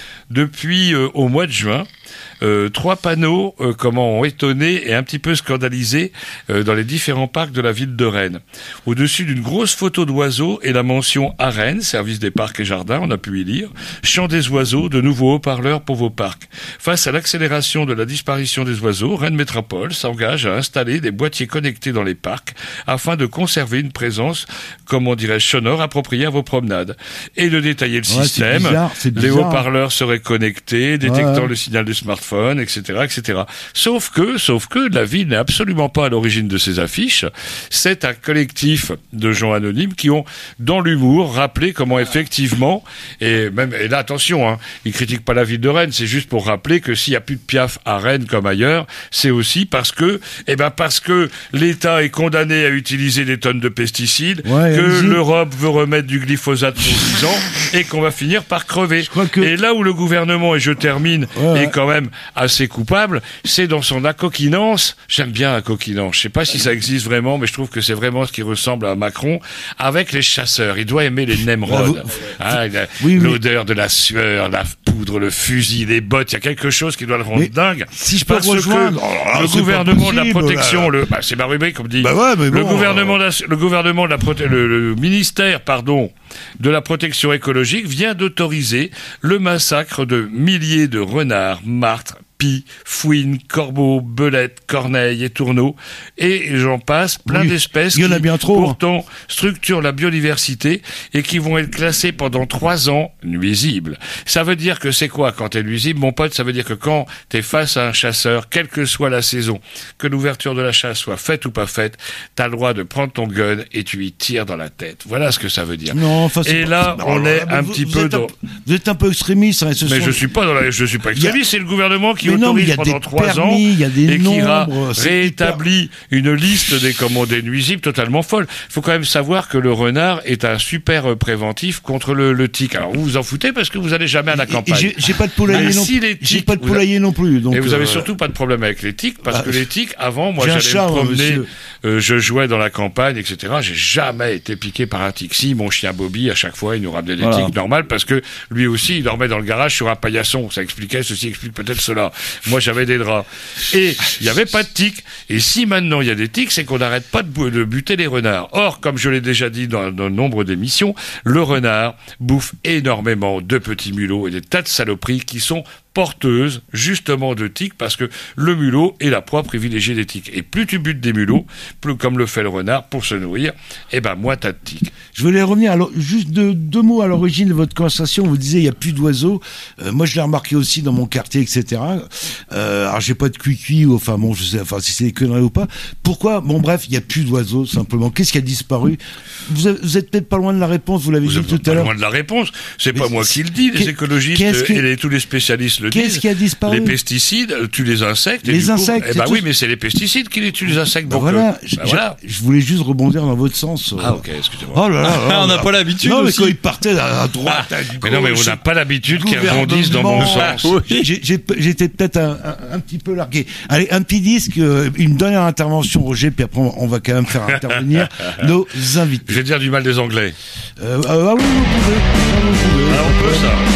Depuis euh, au mois de juin, euh, trois panneaux euh, comment ont étonné et un petit peu scandalisé euh, dans les différents parcs de la ville de Rennes. Au-dessus d'une grosse photo d'oiseaux et la mention à Rennes, service des parcs et jardins, on a pu y lire, chant des oiseaux, de nouveaux haut-parleurs pour vos parcs. Face à l'accélération de la disparition des oiseaux, Rennes Métropole s'engage à installer des boîtiers connectés dans les parcs afin de conserver une présence, comment dirais-je, sonore appropriée à vos promenades. Et de détailler le Ouais, c'est système. bizarre, c'est Les bizarre. haut-parleurs seraient connectés, détectant Ouais, ouais. le signal du smartphone, et cetera, et cetera. Sauf que, sauf que la ville n'est absolument pas à l'origine de ces affiches. C'est un collectif de gens anonymes qui ont, dans l'humour, rappelé comment effectivement, et même, et là, attention, hein, ils critiquent pas la ville de Rennes, c'est juste pour rappeler que s'il y a plus de Piaf à Rennes comme ailleurs, c'est aussi parce que, eh ben, parce que l'État est condamné à utiliser des tonnes de pesticides, Ouais, que allez-y. l'Europe veut remettre du glyphosate pour dix ans, et qu'on va finir par crever. crois que- Et là où le gouvernement, et je termine, Ouais, ouais. est quand même assez coupable, c'est dans son acoquinance. J'aime bien acoquinance. Je sais pas si ça existe vraiment, mais je trouve que c'est vraiment ce qui ressemble à Macron avec les chasseurs. Il doit aimer les Ah, Nemrod. vous- Hein, il a Oui, mais- l'odeur de la sueur, la poudre, le fusil, les bottes. Il y a quelque chose qui doit le rendre Mais dingue. si je peux Parce rejoindre- que Oh là là, le c'est pas gouvernement de la possible, protection, là. le, bah, c'est ma rubrique, comme dit. Bah ouais, mais le bon, gouvernement, de la- le gouvernement de la prote- le, le ministère, pardon, de la protection écologique vient d'autoriser le massacre de milliers de renards, martres, pies, fouines, corbeaux, belettes, corneilles et tourneaux, et j'en passe, plein Oui, d'espèces il y en a qui, bien trop, hein. pourtant, structurent la biodiversité et qui vont être classées pendant trois ans nuisibles. Ça veut dire que c'est quoi quand t'es nuisible, mon pote? Ça veut dire que quand t'es face à un chasseur, quelle que soit la saison, que l'ouverture de la chasse soit faite ou pas faite, t'as le droit de prendre ton gun et tu y tires dans la tête. Voilà ce que ça veut dire. Non, enfin, c'est et pas- là, non, on là, est mais un vous- petit vous peu êtes un dans... peu- Vous êtes un peu extrémiste, hein, et ce Mais sont- je suis pas dans la, je suis pas Il y a- extrémiste, c'est le gouvernement qui Mais non, mais il autorise y a pendant des trois ans permis, il y a des et qui ra- nombres, c'est réétablit une liste des commandés nuisibles totalement folle. Il faut quand même savoir que le renard est un super euh, préventif contre le, le tic. Alors vous vous en foutez parce que vous allez jamais à la Et- et campagne. j'ai- J'ai pas de poulailler Mais non si les J'ai tiques, pas de vous poulailler non plus. Donc, et vous avez euh, surtout pas de problème avec les tiques, parce bah, que les tiques, avant, moi, j'ai un j'allais chat, me moi, promener, monsieur. euh, je jouais dans la campagne, et cetera. J'ai jamais été piqué par un tique. Si, mon chien Bobby, à chaque fois, il nous ramenait des Voilà. tiques normales, parce que lui aussi, il dormait dans le garage sur un paillasson. Ça expliquait, ceci explique peut-être cela. Moi, j'avais des draps. Et il n'y avait pas de tiques. Et si maintenant il y a des tiques, c'est qu'on n'arrête pas de, bou- de buter les renards. Or, comme je l'ai déjà dit dans, dans nombre d'émissions, le renard bouffe énormément de petits mulots et des tas de saloperies qui sont porteuse justement de tiques, parce que le mulot est la proie privilégiée des tiques. Et plus tu butes des mulots, plus comme le fait le renard pour se nourrir, et ben moins t'as de tiques. Je voulais revenir, alors, juste deux, deux mots à l'origine de votre conversation. Vous disiez, il n'y a plus d'oiseaux. Euh, moi, je l'ai remarqué aussi dans mon quartier, et cetera. Euh, alors, j'ai pas de cuicui, ou enfin, bon, je sais, enfin, si c'est des conneries ou pas. Pourquoi? Bon, bref, il n'y a plus d'oiseaux, simplement. Qu'est-ce qui a disparu? Vous, avez- vous êtes peut-être pas loin de la réponse, vous l'avez Vous dit êtes tout pas à l'heure. loin de la réponse. C'est Mais pas moi c'est- qui le dis, les qu'est- écologistes qu'est-ce qui- et les- tous les spécialistes le Qu'est-ce disent. qui a disparu? Les pesticides tuent les insectes. et Les du coup- insectes, Eh c'est ben tout. oui, mais c'est les pesticides qui les tuent les insectes. Ben donc, voilà, euh, je, ben je- voilà. je voulais juste rebondir dans votre sens. euh. Ah ok, excusez-moi. Oh là là, là, On n'a là. pas l'habitude Non, mais aussi. quand il partait à droite, à Mais non, mais on gauche, n'a pas l'habitude qu'ils rebondissent dans mon gouvernement. sens. J'ai- j'ai- J'étais peut-être un, un- un petit peu largué. Allez, un petit disque, euh, une dernière intervention, Roger, puis après on on va quand même faire intervenir nos invités. Je vais dire du mal des Anglais. Euh, ah oui, vous pouvez. Ah, vous pouvez. Ah, on peut ça.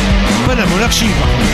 pas la monarchie, par contre.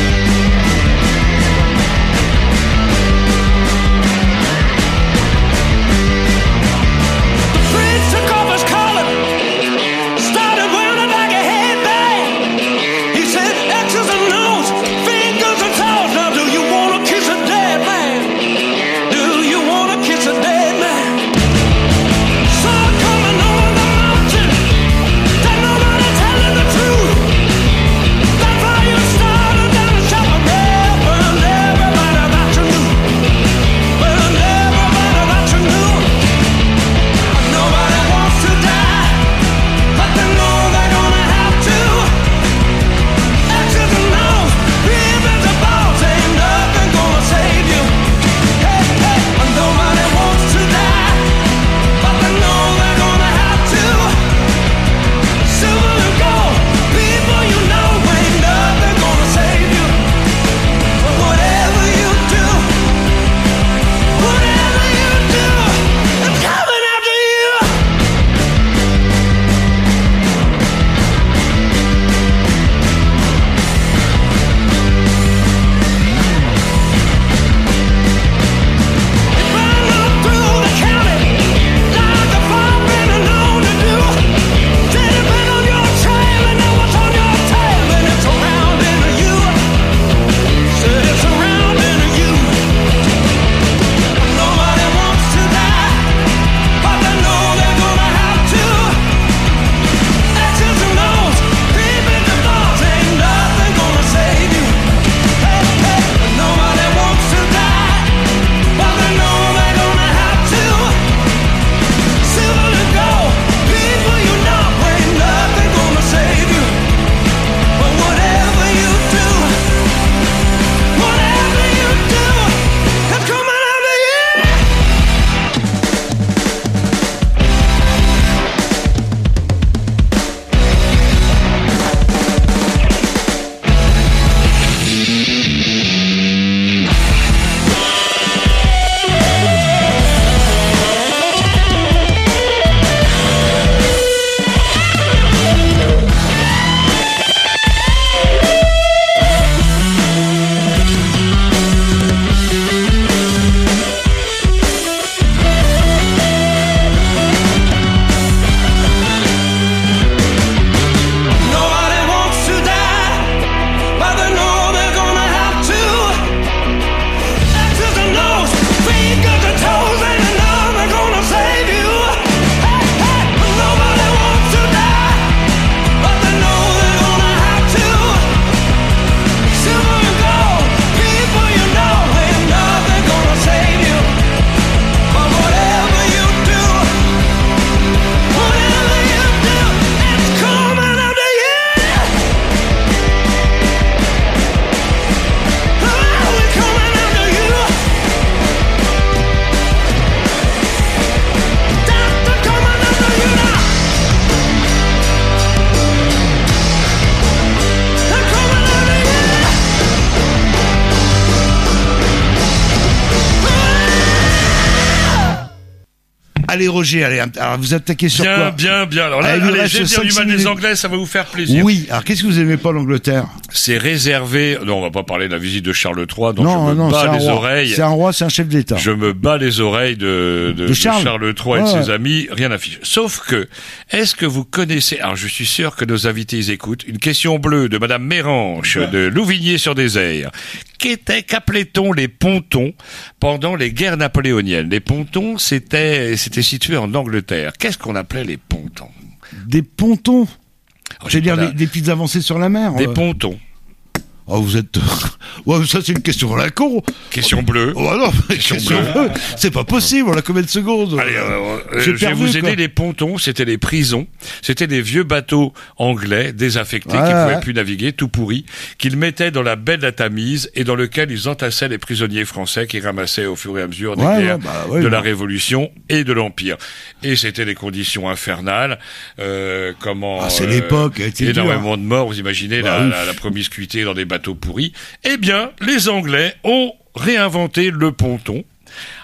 Allez Roger, allez, alors vous attaquez sur bien, quoi? Bien, bien, Alors là, allez, allez, allez, j'aime bien du mal des Anglais, ça va vous faire plaisir. Oui, alors qu'est-ce que vous aimez pas l'Angleterre? C'est réservé, non on va pas parler de la visite de Charles trois, donc non, je me non, bats les roi. oreilles. C'est un roi, c'est un chef d'État. Je me bats les oreilles de, de, de Charles, de Charles trois et ouais, de ouais. ses amis, rien n'affiche. Sauf que, est-ce que vous connaissez, alors je suis sûr que nos invités ils écoutent, une question bleue de Madame Méranche ouais. de Louvigné-sur-Désert. Qu'était, qu'appelait-on les pontons pendant les guerres napoléoniennes? Les pontons, c'était, c'était situé en Angleterre. Qu'est-ce qu'on appelait les pontons? Des pontons? Oh, C'est-à-dire la... des, des petites avancées sur la mer? Des euh... pontons. Oh, vous êtes... ouais, ça, c'est une question à la con. Question bleue. Oh, non, question, question bleue. bleue. C'est pas possible, on a combien de secondes? Allez, euh, euh, je vais vous aider. Quoi. Les pontons, c'était les prisons. C'était des vieux bateaux anglais, désaffectés, ah, qui ne pouvaient ouais. plus naviguer, tout pourris, qu'ils mettaient dans la baie de la Tamise et dans lequel ils entassaient les prisonniers français qui ramassaient au fur et à mesure des ouais, guerres ouais, bah, ouais, de ouais. la Révolution et de l'Empire. Et c'était des conditions infernales. Euh, comment... Ah, c'est euh, l'époque. Énormément de morts, vous imaginez bah, la, la, la promiscuité dans des bateaux pourris. Eh bien, les Anglais ont réinventé le ponton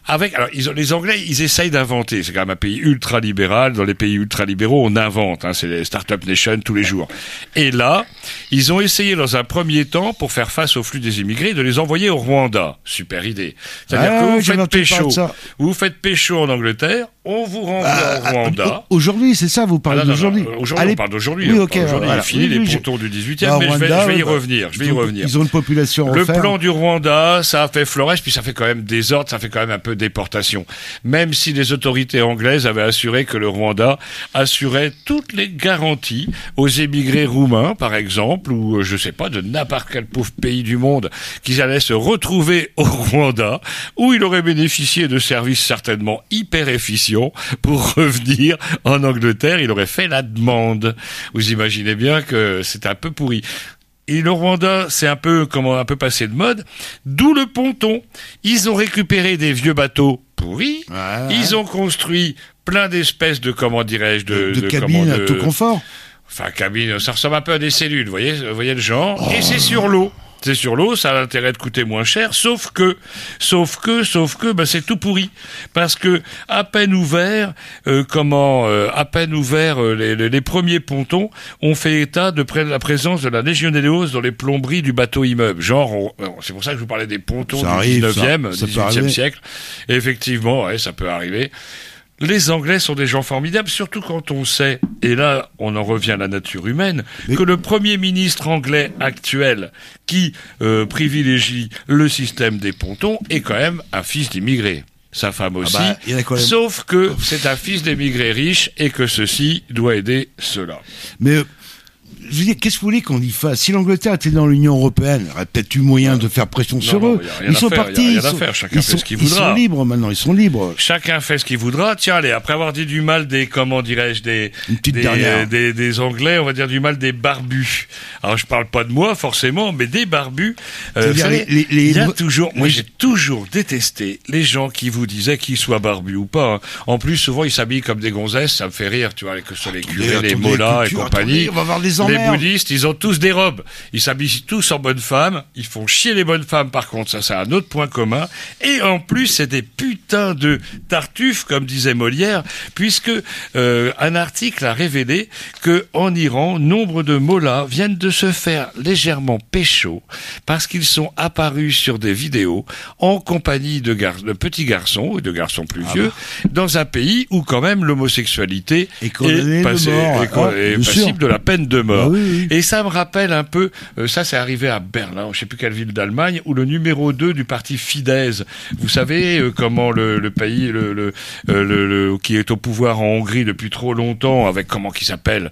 avec, alors, ils ont, les Anglais, ils essayent d'inventer. C'est quand même un pays ultra-libéral. Dans les pays ultra-libéraux, on invente, hein. C'est les Startup Nation tous les jours. Et là, ils ont essayé dans un premier temps, pour faire face au flux des immigrés, de les envoyer au Rwanda. Super idée. C'est-à-dire Ah, que vous j'avais faites entendu pécho. parler de ça. Vous faites pécho en Angleterre, on vous renvoie Ah, au Rwanda. Aujourd'hui, c'est ça, vous parlez Ah, non, non, d'aujourd'hui. non, Aujourd'hui, Allez- on parle d'aujourd'hui. Oui, on ok, parle d'aujourd'hui. voilà. Il est fini Oui, oui, les je- pontons du dix-huitième, Bah, mais je vais, Rwanda, je vais y bah, revenir. Je vais y ils ont- revenir. Ils ont une population à Le refaire. plan du Rwanda, ça a fait florès, puis ça fait quand même désordre, ça fait quand même un peu déportation. Même si les autorités anglaises avaient assuré que le Rwanda assurait toutes les garanties aux émigrés roumains, par exemple, ou euh, je sais pas, de n'importe quel pauvre pays du monde, qu'ils allaient se retrouver au Rwanda, où il aurait bénéficié de services certainement hyper efficients pour revenir en Angleterre. Il aurait fait la demande. Vous imaginez bien que c'est un peu pourri. Et le Rwanda, c'est un peu, comment, un peu passé de mode. D'où le ponton. Ils ont récupéré des vieux bateaux pourris. Ouais. Ils ont construit plein d'espèces de, comment dirais-je, de, de, de cabines comment, à de- tout confort. Enfin, cabine, ça ressemble un peu à des cellules, vous voyez, vous voyez le genre. Et c'est sur l'eau. C'est sur l'eau, ça a l'intérêt de coûter moins cher, sauf que, sauf que, sauf que, ben c'est tout pourri, parce que à peine ouvert, euh, comment, euh, à peine ouvert, euh, les, les, les premiers pontons ont fait état de près de la présence de la légionellose dans les plomberies du bateau immeuble. Genre, on- c'est pour ça que je vous parlais des pontons Ça du arrive, dix-neuvième, ça, ça peut dix-huitième arriver. siècle. Et effectivement, ouais, ça peut arriver. Les Anglais sont des gens formidables, surtout quand on sait, et là on en revient à la nature humaine, Mais- que le Premier ministre anglais actuel qui euh, privilégie le système des pontons est quand même un fils d'immigré. Sa femme aussi, bah, il y en a quand même- sauf que c'est un fils d'émigré riche et que ceci doit aider cela. Mais euh, je veux dire, qu'est-ce que vous voulez qu'on y fasse? Si l'Angleterre était dans l'Union européenne, il y aurait peut-être eu moyen de faire pression sur non, eux. il y a rien Ils à sont faire, partis. il y a rien ils à sont- faire, chacun ils fait sont- ce qu'il Ils voudra. sont libres maintenant, ils sont libres. Chacun fait ce qu'il voudra. Tiens, allez, après avoir dit du mal des, comment dirais-je, des, Une petite des, dernière. des, des Anglais, on va dire du mal des barbus. Alors, je parle pas de moi, forcément, mais des barbus. Euh, C'est-à-dire vous savez, les- les- les- il y a toujours, moi, les- j'ai toujours détesté les gens qui vous disaient qu'ils soient barbus ou pas. hein. En plus, souvent, ils s'habillent comme des gonzesses, ça me fait rire, tu vois, que ce soit les curés, les attendez, mollahs et culture, compagnie. attendez, on va avoir des Les emmerdes. bouddhistes, ils ont tous des robes. Ils s'habillent tous en bonnes femmes. Ils font chier les bonnes femmes, par contre. Ça, c'est un autre point commun. Et en plus, c'est des putains de tartuffes, comme disait Molière, puisque euh, un article a révélé que en Iran, nombre de mollahs viennent de se faire légèrement pécho parce qu'ils sont apparus sur des vidéos en compagnie de, gar- de petits garçons ou de garçons plus Ah vieux dans un pays où quand même l'homosexualité Et condamné est, de passée- mort. est co- Ah, est bien passible sûr. de la peine de mort. Ah oui, oui. Et ça me rappelle un peu, euh, ça c'est arrivé à Berlin, je sais plus quelle ville d'Allemagne, où le numéro deux du parti Fidesz, vous savez euh, comment le, le pays, le, le, euh, le, le- qui est au pouvoir en Hongrie depuis trop longtemps, avec comment qui s'appelle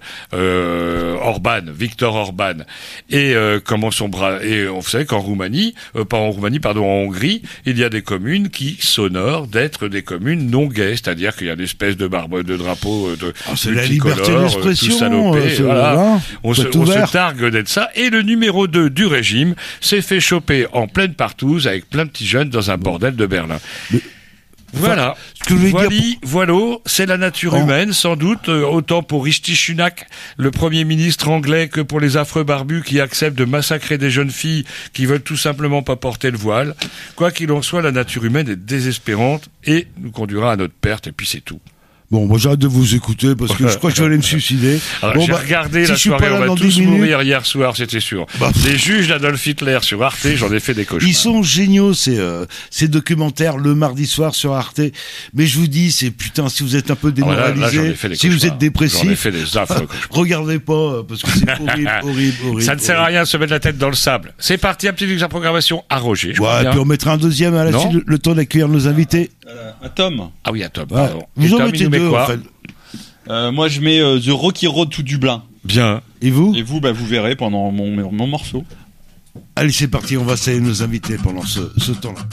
euh, Orban, Viktor Orban, et euh, comment son bras, et euh, vous savez qu'en Roumanie, euh, pas en Roumanie, pardon, en Hongrie, il y a des communes qui s'honorent d'être des communes non gays, c'est-à-dire qu'il y a une espèce de barbe, de drapeau, euh, de Ah, c'est la liberté multicolore, d'expression, euh, tout salopé, euh, c'est- voilà. voilà. On, se, Faut être on se ouvert. targue d'être ça. Et le numéro deux du régime s'est fait choper en pleine partouze avec plein de petits jeunes dans un bordel de Berlin. Mais- Voilà. ce que je voulais dire Voili, voilà, c'est la nature En- humaine, sans doute, euh, autant pour Rishi Sunak, le Premier ministre anglais, que pour les affreux barbus qui acceptent de massacrer des jeunes filles qui veulent tout simplement pas porter le voile. Quoi qu'il en soit, la nature humaine est désespérante et nous conduira à notre perte, et puis c'est tout. Bon, moi j'arrête de vous écouter parce que je crois que je vais aller me suicider. Alors, Bon, j'ai bah, regardé si la je suis soirée, pas là on va dans tous dix minutes- mourir hier soir, c'était sûr. Bah, Les juges d'Adolf Hitler sur Arte, j'en ai fait des cauchemars. Ils sont géniaux ces euh, ces documentaires le mardi soir sur Arte. Mais je vous dis, c'est putain, si vous êtes un peu Ah, là, là, j'en démoralisé, ai fait des si vous cauchemars. êtes dépressif, J'en ai fait des affreux cauchemars. regardez pas euh, parce que c'est horrible, horrible, horrible. Ça ne sert à rien de se mettre la tête dans le sable. C'est parti, un petit truc de la programmation à Roger. Je crois Ouais, bien. puis on mettra un deuxième à la Non. suite, le, le temps d'accueillir nos invités. Un Tom. Ah oui, à Tom, Ouais. pardon. Vous Et en Tom, il mettez nous met deux quoi en fait. Euh, moi, je mets euh, The Rocky Road to Dublin. Bien. Et vous? Et vous, bah, vous verrez pendant mon, mon morceau. Allez, c'est parti, on va saluer nos invités pendant ce, ce temps-là.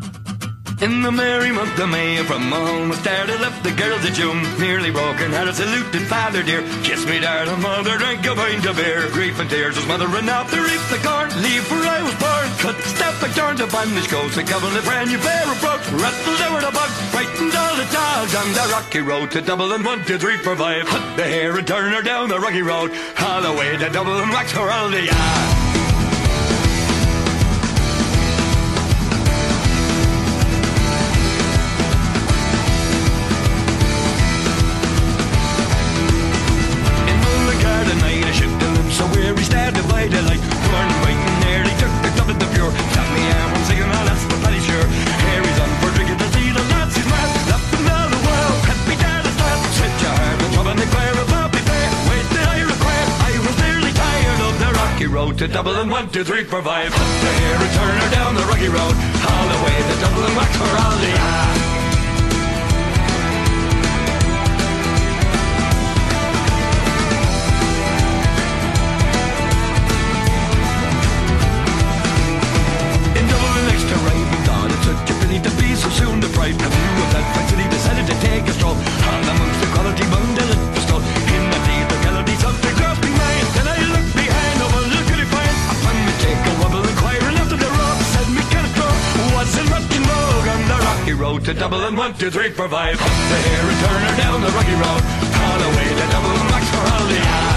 In the merry month of May, from home I started, left the girls of June, nearly broken hearted, saluted father dear, kiss me darling mother, drink a pint of beer, grief and tears was mothering up to reap the corn, leave where I was born, cut step I turned to Spanish coast, a couple of brand new pair of brogues, rattled over the bog, frightened all the dogs on the rocky road to Dublin, one, two, three, four, five, cut the hair and turn her down the rocky road, all the way to Dublin, wax her all the yard. road to Dublin, one, two, three, four, five. Up the here and turn her down the rocky road, all the way to Dublin, back for all the ah. To be so soon deprived of you of that fine city, decided to take a stroll on amongst the quality bundle it was told in the deep locality something crossed me mind. Then I looked behind, oh well look at it fine. Upon me take a wobble inquiring after the rock, said me kind of strong what's in rockin' road on the rocky road to Dublin, one, two, three, four, five. Up the here and turn her down the rocky road, all the way to Dublin, max for all the ah.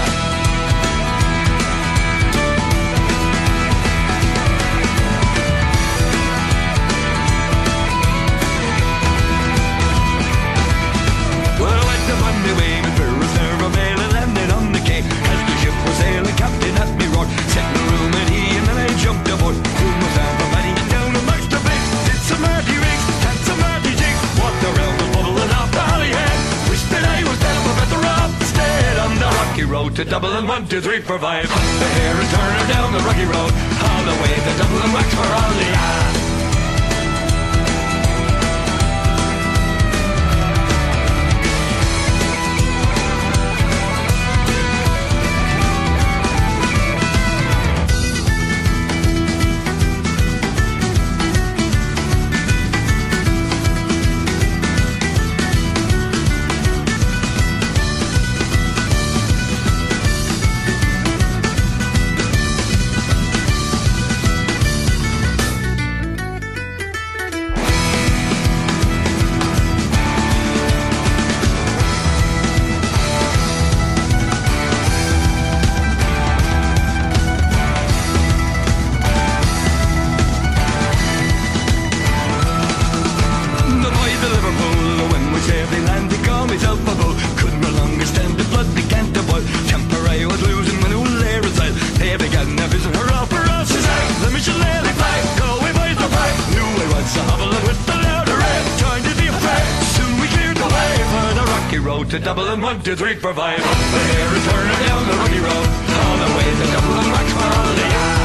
Road to Dublin, one, two, three, four, five. Up the here and turn her down the rocky road, all the way to Dublin, wax for all the ah. To Dublin, one, two, three, four, five. Up the here and turn her down the rocky road, all the way to Dublin, back for all the ah.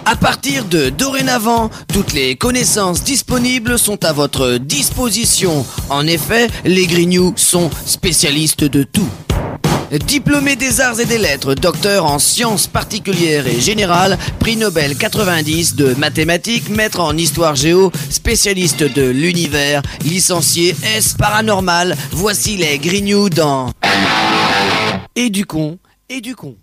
À partir de dorénavant, toutes les connaissances disponibles sont à votre disposition. En effet, les Grignoux sont spécialistes de tout. Diplômé des arts et des lettres, docteur en sciences particulières et générales, prix Nobel quatre-vingt-dix de mathématiques, maître en histoire géo, spécialiste de l'univers, licencié S paranormal, voici les Grignoux dans... Et du con, et du con.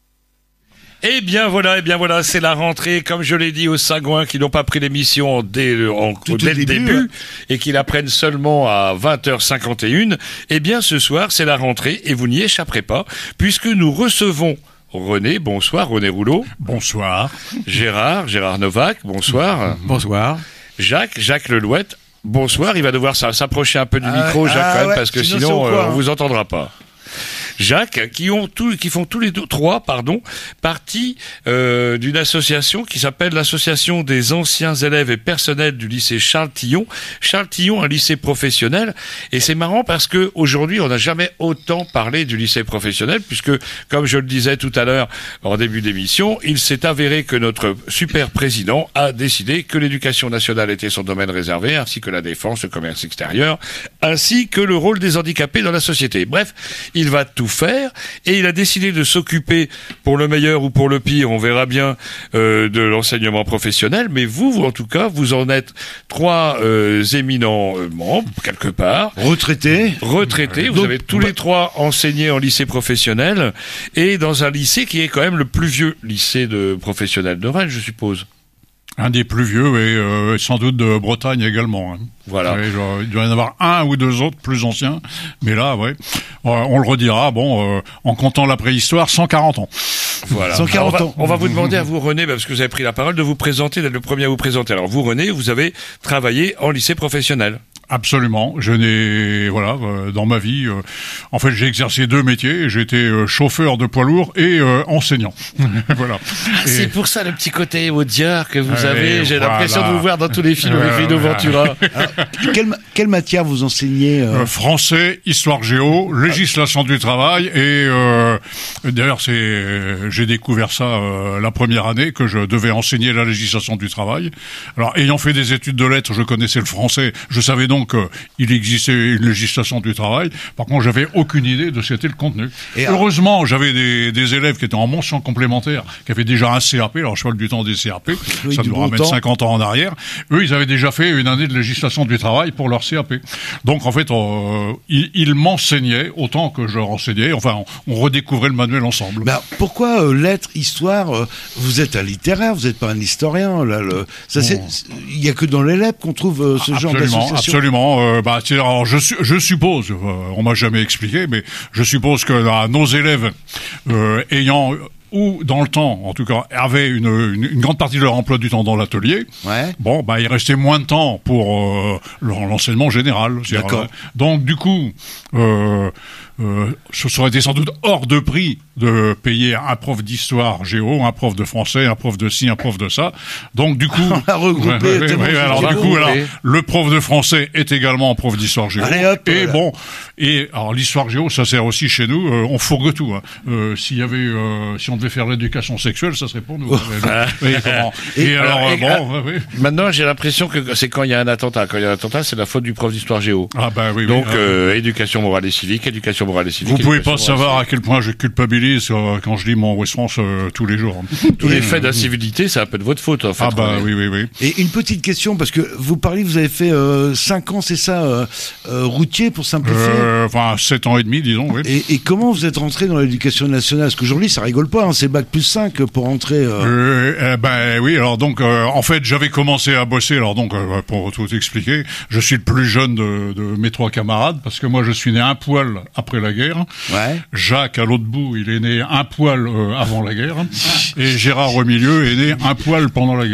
Eh bien voilà, eh bien voilà, c'est la rentrée, comme je l'ai dit aux Sagouins qui n'ont pas pris l'émission dès, en, dès le début, début hein. et qui la prennent seulement à vingt heures cinquante et une. Eh bien ce soir, c'est la rentrée et vous n'y échapperez pas, puisque nous recevons René, bonsoir, René Rouleau. Bonsoir. Gérard, Gérard Novak, bonsoir. Bonsoir. Jacques, Jacques Lelouette, bonsoir. Il va devoir s'approcher un peu du ah, micro, Jacques, ah, quand même, ouais, parce que sinon, sinon euh, on vous entendra pas. Jacques, qui ont tout, qui font tous les deux, trois, pardon, partie euh, d'une association qui s'appelle l'association des anciens élèves et personnels du lycée Charles Tillon. Charles Tillon, un lycée professionnel, et c'est marrant parce que aujourd'hui, on n'a jamais autant parlé du lycée professionnel, puisque, comme je le disais tout à l'heure en début d'émission, il s'est avéré que notre super président a décidé que l'éducation nationale était son domaine réservé, ainsi que la défense, le commerce extérieur, ainsi que le rôle des handicapés dans la société. Bref, il va tout faire, et il a décidé de s'occuper, pour le meilleur ou pour le pire, on verra bien, euh, de l'enseignement professionnel, mais vous, vous, en tout cas, vous en êtes trois euh, éminents euh, membres, quelque part. Retraités. Retraités, vous Donc, avez tous bah... les trois enseigné en lycée professionnel, et dans un lycée qui est quand même le plus vieux lycée de professionnel de Rennes, je suppose. Un des plus vieux et euh, sans doute de Bretagne également. Hein. Voilà. Ouais, genre, il doit y en avoir un ou deux autres plus anciens, mais là, ouais, euh, on le redira. Bon, euh, en comptant la préhistoire, cent quarante ans. Voilà. cent quarante Alors, ans. On va, on va vous demander à vous, René, parce que vous avez pris la parole, de vous présenter, d'être le premier à vous présenter. Alors vous, René, vous avez travaillé en lycée professionnel. Absolument. Je n'ai, voilà, euh, dans ma vie, euh, en fait, j'ai exercé deux métiers. J'étais euh, chauffeur de poids lourd et euh, enseignant. Voilà. Ah, et... C'est pour ça le petit côté audiard que vous et avez. J'ai voilà. l'impression de vous voir dans tous les films euh, avec Lino Ventura. quelle, quelle matière vous enseignez euh... Euh, Français, histoire géo, législation du travail et euh, d'ailleurs, c'est, euh, j'ai découvert ça euh, la première année que je devais enseigner la législation du travail. Alors, ayant fait des études de lettres, je connaissais le français. Je savais donc qu'il existait une législation du travail. Par contre, j'avais aucune idée de ce qu'était le contenu. Et heureusement, j'avais des, des élèves qui étaient en mention complémentaire, qui avaient déjà un C A P. Alors, je parle du temps des C A P. Oui, ça nous bon ramène temps. cinquante ans en arrière. Eux, ils avaient déjà fait une année de législation du travail pour leur C A P. Donc, en fait, euh, ils, ils m'enseignaient autant que je leur enseignais. Enfin, on, on redécouvrait le manuel ensemble. Ben, pourquoi euh, lettres, histoire euh, vous êtes un littéraire, vous n'êtes pas un historien. Là, le... ça, bon. Il n'y a que dans les lettres qu'on trouve euh, ce absolument, genre d'association. Absolument. Euh, bah, alors je, je suppose, euh, on m'a jamais expliqué, mais je suppose que là, nos élèves euh, ayant ou dans le temps, en tout cas, avaient une, une, une grande partie de leur emploi du temps dans l'atelier. Ouais. Bon, bah il restait moins de temps pour euh, l'enseignement général. D'accord. Donc du coup, euh, euh, ce serait été sans doute hors de prix de payer un prof d'histoire géo, un prof de français, un prof de ci, un prof de ça. Donc du coup, on a regroupé. Ouais, ouais, ouais, alors du coup, alors, le prof de français est également prof d'histoire géo. Allez, hop, et voilà. bon, et alors l'histoire géo, ça sert aussi chez nous. Euh, on fourgue tout. Hein. Euh, s'il y avait, euh, si on devait faire l'éducation sexuelle, ça serait pour nous. oui, comment et, et alors, alors et, bon, euh, oui. Maintenant, j'ai l'impression que c'est quand il y a un attentat. Quand il y a un attentat, c'est la faute du prof d'histoire géo. Ah bah oui. Donc, oui, euh, éducation morale et civique, éducation morale et civique. Vous pouvez pas savoir à quel point je culpabilise euh, quand je lis mon West France euh, tous les jours. Tous les faits d'incivilité, c'est un peu de votre faute. En fait, ah bah oui, oui, oui. Et une petite question, parce que vous parlez, vous avez fait euh, cinq ans, c'est ça, euh, euh, routier pour simplifier. Euh, enfin sept ans et demi, disons. Oui. Et, et comment vous êtes rentré dans l'éducation nationale? Parce qu'aujourd'hui, ça rigole pas, hein, c'est bac plus cinq pour rentrer. Euh... Euh, euh, ben oui, alors donc euh, en fait j'avais commencé à bosser. Alors donc euh, pour tout expliquer, je suis le plus jeune de, de mes trois camarades parce que moi je suis né un poil après la guerre. Ouais. Jacques à l'autre bout, il est né un poil euh, avant la guerre, et Gérard au milieu est né un poil pendant la guerre.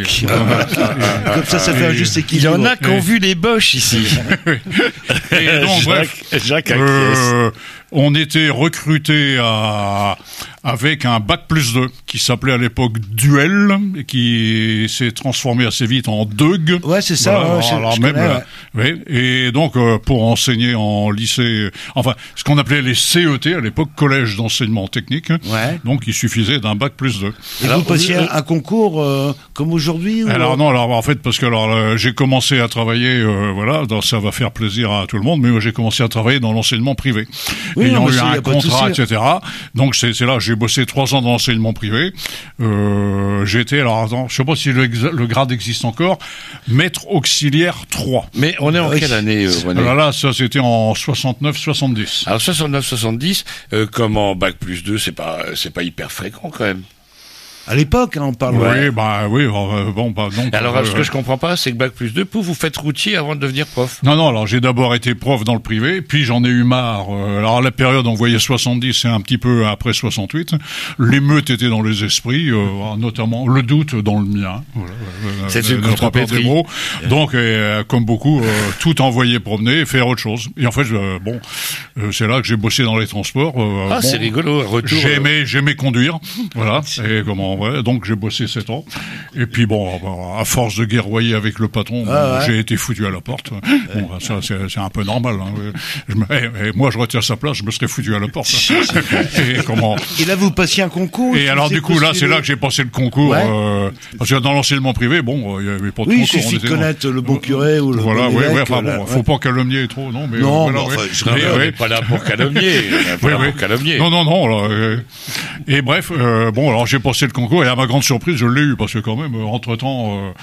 et, Comme ça, ça fait un juste équilibre. Il y en a qui ont vu les boches ici. et donc Jacques, bref, Jacques euh, on était recruté à, avec un bac plus deux qui s'appelait à l'époque Duel et qui s'est transformé assez vite en Deug. Ouais, c'est ça. Voilà, ouais, je, alors je même, connais, ouais. ouais, et donc euh, pour enseigner en lycée, enfin ce qu'on appelait les C E T à l'époque, collège d'enseignement technique. Ouais. Donc il suffisait d'un bac plus deux. Et alors, vous passiez euh, un concours euh, comme aujourd'hui ou... Alors non, alors en fait parce que alors euh, j'ai commencé à travailler, euh, voilà, dans, ça va faire plaisir à tout le monde, mais moi j'ai commencé à travailler dans l'enseignement privé, oui, ayant non, eu un y a contrat, et cetera. Donc c'est, c'est là, j'ai bossé trois ans dans l'enseignement privé. Euh, j'ai été, alors attends, je sais pas si le, le grade existe encore, maître auxiliaire trois. Mais on est en oui. quelle année, euh, René? Alors là, ça c'était en soixante-neuf soixante-dix. Alors soixante-neuf soixante-dix, euh, comme en bac plus deux, c'est pas, c'est pas hyper fréquent quand même. À l'époque, hein, on parle. Oui, Ouais. bah oui, euh, bon, bah donc. Alors, euh, ce que je comprends pas, c'est que bac plus deux, pour vous faites routier avant de devenir prof. Non, non, alors j'ai d'abord été prof dans le privé, puis j'en ai eu marre. Euh, alors à la période, on voyait soixante-dix et un petit peu après soixante-huit. L'émeute était dans les esprits, euh, notamment le doute dans le mien. Voilà, euh, c'est euh, une notre part des mots. Yeah. Donc, euh, comme beaucoup, euh, tout envoyer promener et faire autre chose. Et en fait, euh, bon, euh, c'est là que j'ai bossé dans les transports. Euh, ah, bon, c'est rigolo, retour. J'aimais, j'aimais conduire, voilà. Et comment, ouais, donc j'ai bossé sept ans. Et puis bon, à force de guerroyer avec le patron, Ah, ouais. j'ai été foutu à la porte. Bon, ça, c'est, c'est un peu normal. Hein. Je me, et, et moi, je retiens sa place, je me serais foutu à la porte. et comment Et là, vous passiez un concours. Et alors, du coup, là, c'est là que j'ai passé le concours. Ouais. Euh, parce que dans l'enseignement privé, bon, il n'y avait pas de Oui, il concours. suffit on était de connaître dans... le bon curé ou le voilà, bon ouais, évêque. ouais, enfin, là, bon, ouais. faut pas calomnier trop, non, mais Non, euh, voilà, mais enfin, ouais. je Non, Mais, mais on ouais. n'est pas là pour calomnier. On n'est pas Oui, là oui. pour calomnier. Non, non, non. Là, euh, et bref, euh, bon, alors j'ai passé le concours et à ma grande surprise, je l'ai eu parce que quand même, euh, entre-temps, euh,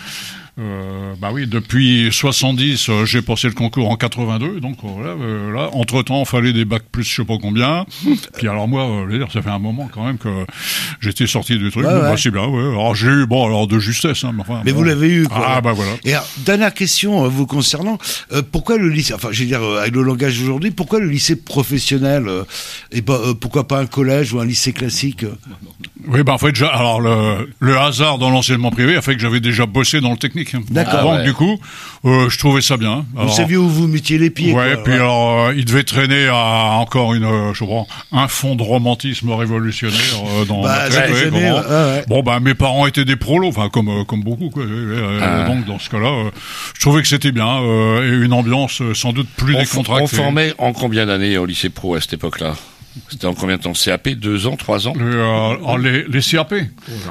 euh, bah oui, depuis soixante-dix, euh, j'ai passé le concours en quatre-vingt-deux, donc voilà, euh, là, entre-temps, il fallait des bacs plus, je sais pas combien. Puis alors moi, euh, je veux dire, ça fait un moment quand même que j'étais sorti du truc. Ouais, bon, ouais. bah, c'est bien, ouais. Alors j'ai eu, bon, alors de justesse, hein, mais enfin. Mais bon. vous l'avez eu, quoi. Ah bah voilà. Et alors, dernière question euh, vous concernant, euh, pourquoi le lycée, enfin je veux dire euh, avec le langage d'aujourd'hui, pourquoi le lycée professionnel euh, et pas, euh, pourquoi pas un collège ou un lycée classique euh Oui, bah en fait, j'ai- alors le, le hasard dans l'enseignement privé a fait que j'avais déjà bossé dans le technique. D'accord. Donc Ah ouais. du coup, euh, je trouvais ça bien. Vous Alors, saviez où vous mettiez les pieds. ouais, quoi, puis ouais. alors, euh, il devait traîner à encore une, euh, je crois, un fond de romantisme révolutionnaire euh, dans Bah, ma ça tête. les ouais, années, comment- ouais, ouais. Bon, bah mes parents étaient des prolos, enfin comme euh, comme beaucoup, quoi. Euh, Ah. Donc dans ce cas-là, euh, je trouvais que c'était bien euh, et une ambiance euh, sans doute plus On, f- décontractée. on formait en combien d'années au lycée pro à cette époque-là? C'était en combien de temps? C A P, deux ans, trois ans? Le, euh, alors, les, les C A P,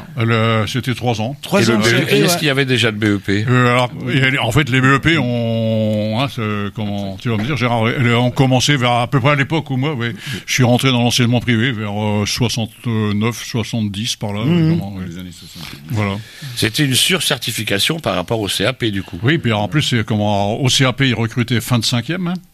le- c'était trois ans. Trois Et le ans, B E P, c'est- est-ce ouais. qu'il y avait déjà le B E P? Euh, alors, et, en fait, les B E P ont, hein, c'est- comment tu vas me dire, Gérard, elles ont commencé vers à peu près à l'époque où moi, ouais, je suis rentré dans l'enseignement privé vers euh, soixante-neuf, soixante-dix par là. Mmh. ouais, comment, ouais. Voilà. C'était une surcertification par rapport au C A P, du coup. Oui, puis alors, en plus, c'est comment au C A P, ils recrutaient fin de cinquième. Hein.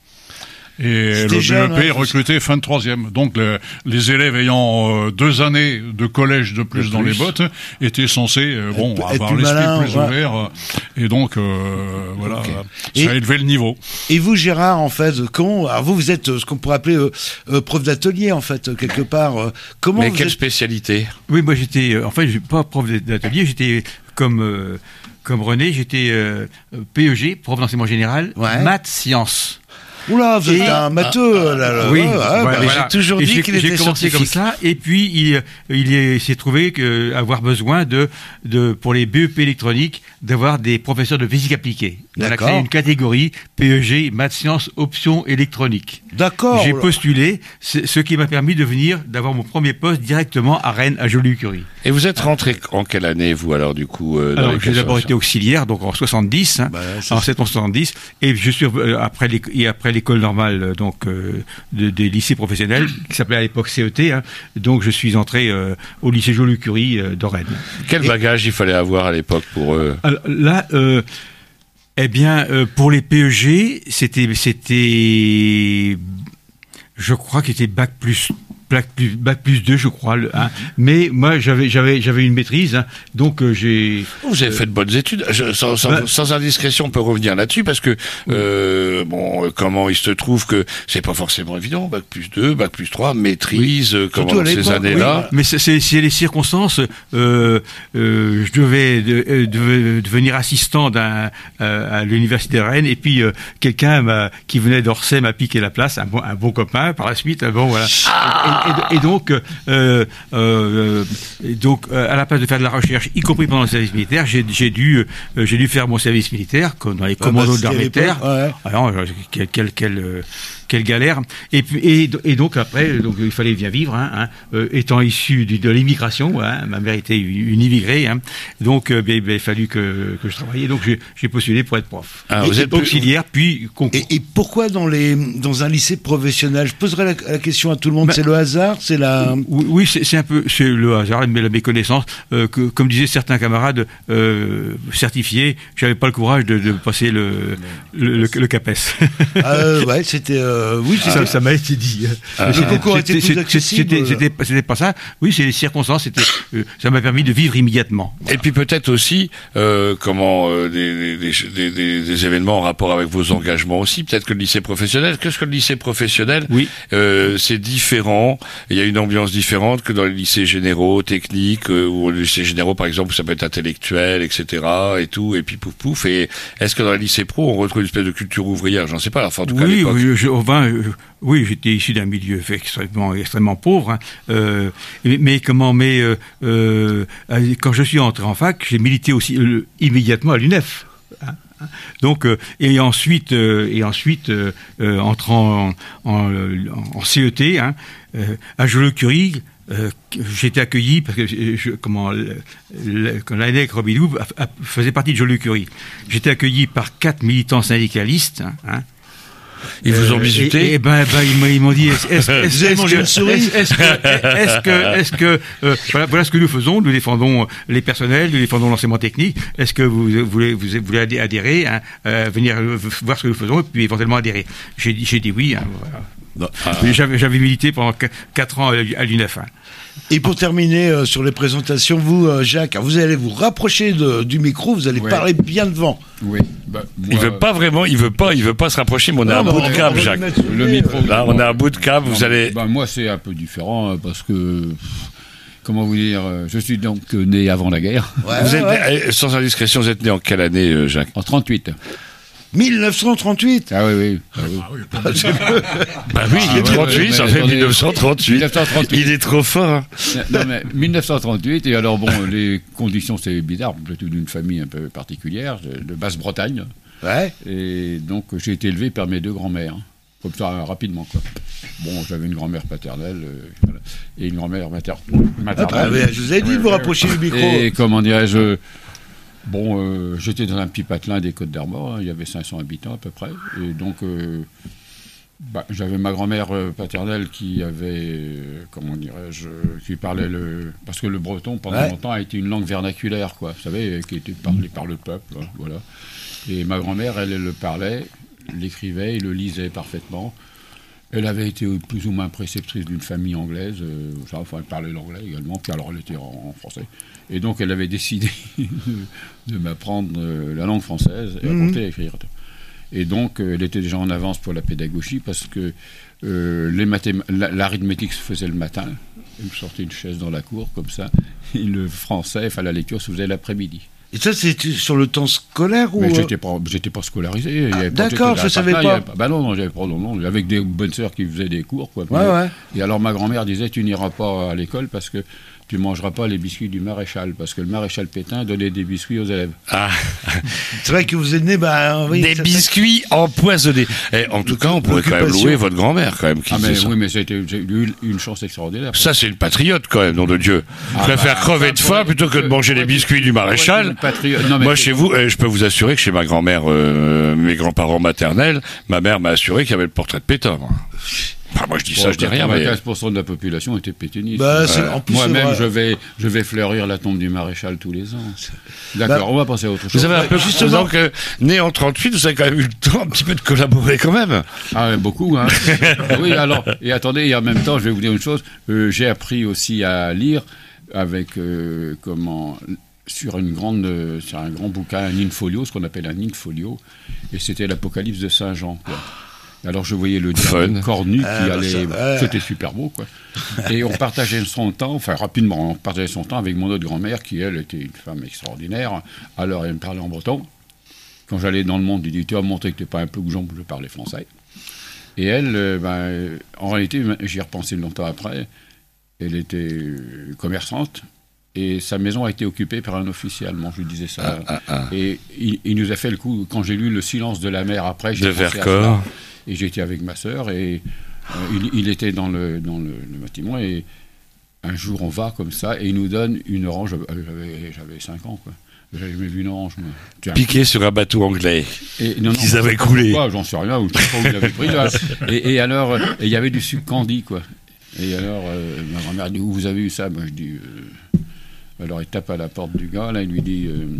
Et C'était le jeune, B E P hein, recrutait fin de troisième. Donc le- les élèves ayant euh, deux années de collège de plus De dans plus. les bottes étaient censés euh, bon Être- être avoir plus l'esprit malin, plus ouais. ouvert euh, et donc euh, voilà Ok. ça a Et- élevé le niveau. Et vous, Gérard, en fait, comment alors vous, vous êtes euh, ce qu'on pourrait appeler euh, euh, prof d'atelier, en fait, euh, quelque part. euh, comment Mais vous quelle êtes... spécialité? Oui, moi j'étais, euh, en fait, je suis pas prof d'atelier, j'étais comme euh, comme René, j'étais euh, P E G, prof d'enseignement général, Ouais. maths sciences. Oula, vous êtes Et- un matheux, là, là. Oui, Ouais, ouais, voilà, bah, mais voilà. j'ai toujours Et dit j'ai- qu'il était j'ai commencé scientifique. comme ça, et puis il, il est- s'est trouvé que, avoir besoin de, de, pour les B E P électroniques, d'avoir des professeurs de physique appliquée. On a D'accord. créé une catégorie P E G, maths sciences, options électroniques. D'accord. J'ai oula. postulé, c'est ce qui m'a permis de venir, d'avoir mon premier poste directement à Rennes, à Joliot-Curie. Et vous êtes rentré en quelle année, vous, alors, du coup, euh, dans Alors, les j'ai d'abord classes? été auxiliaire, donc en soixante-dix, hein, Bah, ça, en c'est- sept cent soixante-dix, et je suis euh, après l'éc- et après l'école normale, euh, donc euh, de- des lycées professionnels, qui s'appelait à l'époque C E T, hein, donc je suis entré euh, au lycée Joliot-Curie euh, de Rennes. Quel bagage il fallait avoir à l'époque pour eux? Alors, là, euh, eh bien, euh, pour les P E G, c'était, c'était, je crois que c'était bac plus bac plus, bac plus deux, je crois. Le, hein. Mais moi, j'avais, j'avais, j'avais une maîtrise, hein, donc euh, j'ai. Vous avez euh, fait de bonnes études. Je, sans, sans, bah, sans indiscrétion, on peut revenir là-dessus parce que euh, bon, comment il se trouve que c'est pas forcément évident. Bac plus deux, bac plus trois, maîtrise. Oui. Comment dans ces années-là. Oui. Mais c'est, c'est, c'est les circonstances. Euh, euh, je devais, de, de, devenir assistant d'un, euh, à l'université de Rennes et puis euh, quelqu'un m'a, qui venait d'Orsay m'a piqué la place, un bon, un bon copain. Par la suite, bon voilà. Ah et, et, et donc, euh, euh, et donc, euh, à la place de faire de la recherche, y compris pendant le service militaire, j'ai, j'ai dû, euh, j'ai dû faire mon service militaire, comme dans les commandos ah bah, de l'armée de terre. Ouais. Alors, quel, quel, quel, euh, quelle galère. Et puis, et, et donc après, donc il fallait bien vivre. Hein, hein, euh, étant issu de, de l'immigration, hein, ma mère était une immigrée, hein, donc euh, ben, ben, il a fallu que, que je travaille. Donc j'ai, j'ai postulé pour être prof. Ah, vous êtes auxiliaire, puis concours. Et, et pourquoi dans les dans un lycée professionnel? Je poserai la, la question à tout le monde. Ben, c'est le hasard, c'est la. Oui, c'est, c'est un peu c'est le hasard, mais la méconnaissance. Euh, que, comme disaient certains camarades euh, certifiés, j'avais pas le courage de, de passer le le, le, le CAPES. Euh, ouais, c'était. Euh, oui, ça, ça m'a été dit. Ah, le concours était plus accessible. C'était, c'était, c'était pas ça. Oui, c'est les circonstances. C'était, euh, ça m'a permis de vivre immédiatement. Voilà. Et puis peut-être aussi euh, comment euh, des, des, des, des, des événements en rapport avec vos engagements aussi. Peut-être que le lycée professionnel. Qu'est-ce que le lycée professionnel? Oui. Euh, c'est différent. Il y a une ambiance différente que dans les lycées généraux, techniques, euh, ou les lycées généraux par exemple, où ça peut être intellectuel, et cetera. Et tout. Et puis pouf pouf. Et est-ce que dans les lycées pro, on retrouve une espèce de culture ouvrière? J'en sais pas. Enfin, en tout cas, oui, à l'époque. Oui, je, enfin, euh, oui, j'étais issu d'un milieu extrêmement, extrêmement pauvre. Hein. Euh, mais, mais comment, mais euh, euh, quand je suis entré en fac, j'ai milité aussi euh, immédiatement à l'U N E F. Hein. Donc euh, et ensuite euh, et ensuite euh, euh, entrant en, en, en C E T hein, euh, à Joliot-Curie. Euh, j'ai été accueilli parce que je, comment le, le, quand l'A N E C Robidoux faisait partie de Joliot-Curie. J'étais accueilli par quatre militants syndicalistes. Hein, hein. Ils vous ont bisuté? Et, et, et ben, ben ils, ils m'ont dit est-ce, est-ce, est-ce, vous avez mangé une souris? Est-ce, est-ce que, est-ce que, est-ce que euh, voilà, voilà ce que nous faisons. Nous défendons les personnels, nous défendons l'enseignement technique. Est-ce que vous voulez, vous voulez adhérer, hein, euh, venir voir ce que nous faisons et puis éventuellement adhérer? J'ai dit, j'ai dit oui. Hein, voilà. Non, ah. j'avais, j'avais milité pendant quatre ans à l'U N E F. Hein. Et pour terminer euh, sur les présentations, vous, euh, Jacques, vous allez vous rapprocher de, du micro, vous allez ouais. parler bien devant. Oui. Bah, moi, il veut pas vraiment, il veut pas, il veut pas se rapprocher, mais on non, a un non, bout de câble, Jacques. Le micro. Là, on a un bout de câble. Vous non, allez. Bah, moi, c'est un peu différent parce que. Comment vous dire, je suis donc né avant la guerre. Ouais, vous êtes ouais. né, sans indiscrétion, vous êtes né en quelle année, Jacques? En trente-huit. dix-neuf cent trente-huit. Ah oui, oui. Ah oui, ah oui, bah oui il est trente-huit, ça fait dix-neuf cent trente-huit. dix-neuf cent trente-huit. Il est trop fort. Hein. Non, mais dix-neuf cent trente-huit, et alors bon, les conditions, c'est bizarre, plutôt d'une famille un peu particulière, de Basse-Bretagne. Ouais. Et donc, j'ai été élevé par mes deux grands-mères. Comme ça, rapidement, quoi. Bon, j'avais une grand-mère paternelle euh, voilà, et une grand-mère mater- maternelle. Ah bah, je vous ai dit de vous rapprocher du micro. Et comment dirais-je, bon, euh, j'étais dans un petit patelin des Côtes-d'Armor, hein, il y avait cinq cents habitants à peu près, et donc euh, bah, j'avais ma grand-mère euh, paternelle qui avait, euh, comment dirais-je, qui parlait le... Parce que le breton, pendant ouais. longtemps, a été une langue vernaculaire, quoi, vous savez, qui était parlée par le peuple, voilà. Et ma grand-mère, elle, elle le parlait, l'écrivait et le lisait parfaitement. Elle avait été plus ou moins préceptrice d'une famille anglaise, euh, ça, enfin, elle parlait l'anglais également, puis alors elle était en, en français. Et donc elle avait décidé de, de m'apprendre euh, la langue française, et mmh. à compter et à écrire. Et donc euh, elle était déjà en avance pour la pédagogie, parce que euh, les mathéma- l'arithmétique se faisait le matin, elle me sortait une chaise dans la cour, comme ça, et le français, enfin la lecture se faisait l'après-midi. Et ça, c'était sur le temps scolaire ou... Mais j'étais pas, j'étais pas scolarisé. Ah, d'accord, je ne savais pas. pas. Bah non, non, j'avais pas, non, non, avec des bonnes sœurs qui faisaient des cours, quoi. Ouais, ouais. Et alors ma grand-mère disait, tu n'iras pas à l'école parce que tu ne mangeras pas les biscuits du maréchal, parce que le maréchal Pétain donnait des biscuits aux élèves. Ah, c'est vrai que vous êtes né, bah, oui, des biscuits fait... empoisonnés. Et en tout cas, on pourrait quand même louer votre grand-mère, quand même. Qui ah, mais ça. Oui, mais c'était, j'ai eu une chance extraordinaire. Ça, c'est une patriote, quand même, nom de Dieu. Ah, je préfère bah, crever de faim plutôt que de manger les biscuits du maréchal. Non, Moi, chez vous, je peux vous assurer que chez ma grand-mère, euh, mes grands-parents maternels, ma mère m'a assuré qu'il y avait le portrait de Pétain. Moi. Enfin, moi je dis ça, je dis rien, mais... quatre-vingt-quinze pour cent de la population était pétainiste. Bah, c'est- en plus, Moi-même, c'est vrai. je vais, je vais fleurir la tombe du maréchal tous les ans. D'accord, Bah, on va passer à autre chose. Vous avez un peu, justement- donc, euh, né en trente-huit, vous avez quand même eu le temps un petit peu de collaborer quand même. Ah, ouais, beaucoup, hein. Oui, alors, et attendez, et en même temps, je vais vous dire une chose, euh, j'ai appris aussi à lire avec, euh, comment, sur une grande, euh, sur un grand bouquin, un in-folio, ce qu'on appelle un in-folio, et c'était l'Apocalypse de Saint Jean, quoi. Alors je voyais le diable cornu qui Ah, bah, allait, ça, ouais. c'était super beau, quoi. Et on partageait son temps, enfin rapidement, on partageait son temps avec mon autre grand-mère qui, elle, était une femme extraordinaire. Alors elle me parlait en breton. Quand j'allais dans le monde, il dit, tu vas me montrer que tu n'es pas un peu goujon, je parlais français. Et elle, euh, ben, euh, en réalité, j'y ai repensé longtemps après, elle était euh, commerçante. Et sa maison a été occupée par un officier allemand, je lui disais ça. Ah, ah, ah. Et il, il nous a fait le coup, quand j'ai lu Le silence de la mer après, j'ai De pensé à Vercors. cela. Et j'étais avec ma sœur, et euh, il, il était dans, le, dans le, le bâtiment, et un jour on va comme ça, et il nous donne une orange, j'avais, j'avais cinq ans, quoi. J'avais jamais vu une orange, moi. Tiens. Piqué sur un bateau anglais Et, non, non, qu'ils avaient coulé. Pourquoi, j'en sais rien, ou je sais pas où il avait pris, là. Et, et alors, euh, et il y avait du sucre candy, quoi. Et alors, euh, ma grand-mère dit, où vous avez eu ça? Moi, je dis... Euh, alors il tape à la porte du gars, là, il lui dit euh,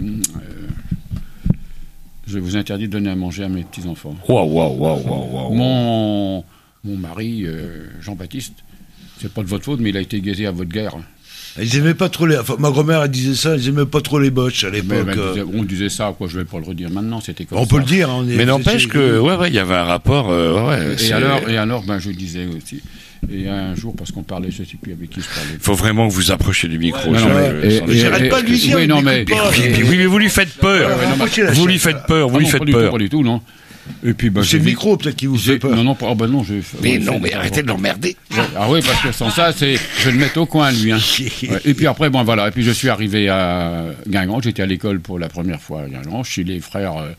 euh, je vous interdis de donner à manger à mes petits-enfants. Waouh, waouh, waouh, waouh, waouh. Mon, mon mari, euh, Jean-Baptiste, c'est pas de votre faute, mais il a été gaisé à votre guerre. Ils aimaient pas trop les. Enfin, ma grand-mère elle disait ça, ils aimaient pas trop les boches à Mais, l'époque. ben, euh. disait- on disait ça, quoi, je vais pas le redire maintenant, c'était comme On ça. peut le dire. On est- Mais n'empêche c'est- que, ouais, ouais, il y avait un rapport, euh, ouais. Et c'est- alors, et alors ben, je disais aussi, et un jour, parce qu'on parlait, je sais plus avec qui je parlais. Faut vraiment que vous approchiez du micro. Non, ça, non, je- mais- sans et- les- J'arrête et- pas de lui dire. oui, il non, m'écoute mais- pas. Et puis, oui, mais vous lui faites peur. Ouais, non, rapprochez la Vous lui chaîne. faites peur, vous Ah lui non, faites pas du tout, peur. pas du tout, non. Et puis, ben, C'est j'ai le vu- micro peut-être qui vous j'ai- fait peur. Non, non, pas- ah ben non, je. Mais ouais, non, c'est- mais arrêtez de l'emmerder. Ah oui, parce que sans ça, c'est, je vais le mettre au coin, lui. Hein. Ouais, et puis après, bon, voilà. Et puis je suis arrivé à Guingamp. J'étais à l'école pour la première fois à Guingamp, chez les frères euh,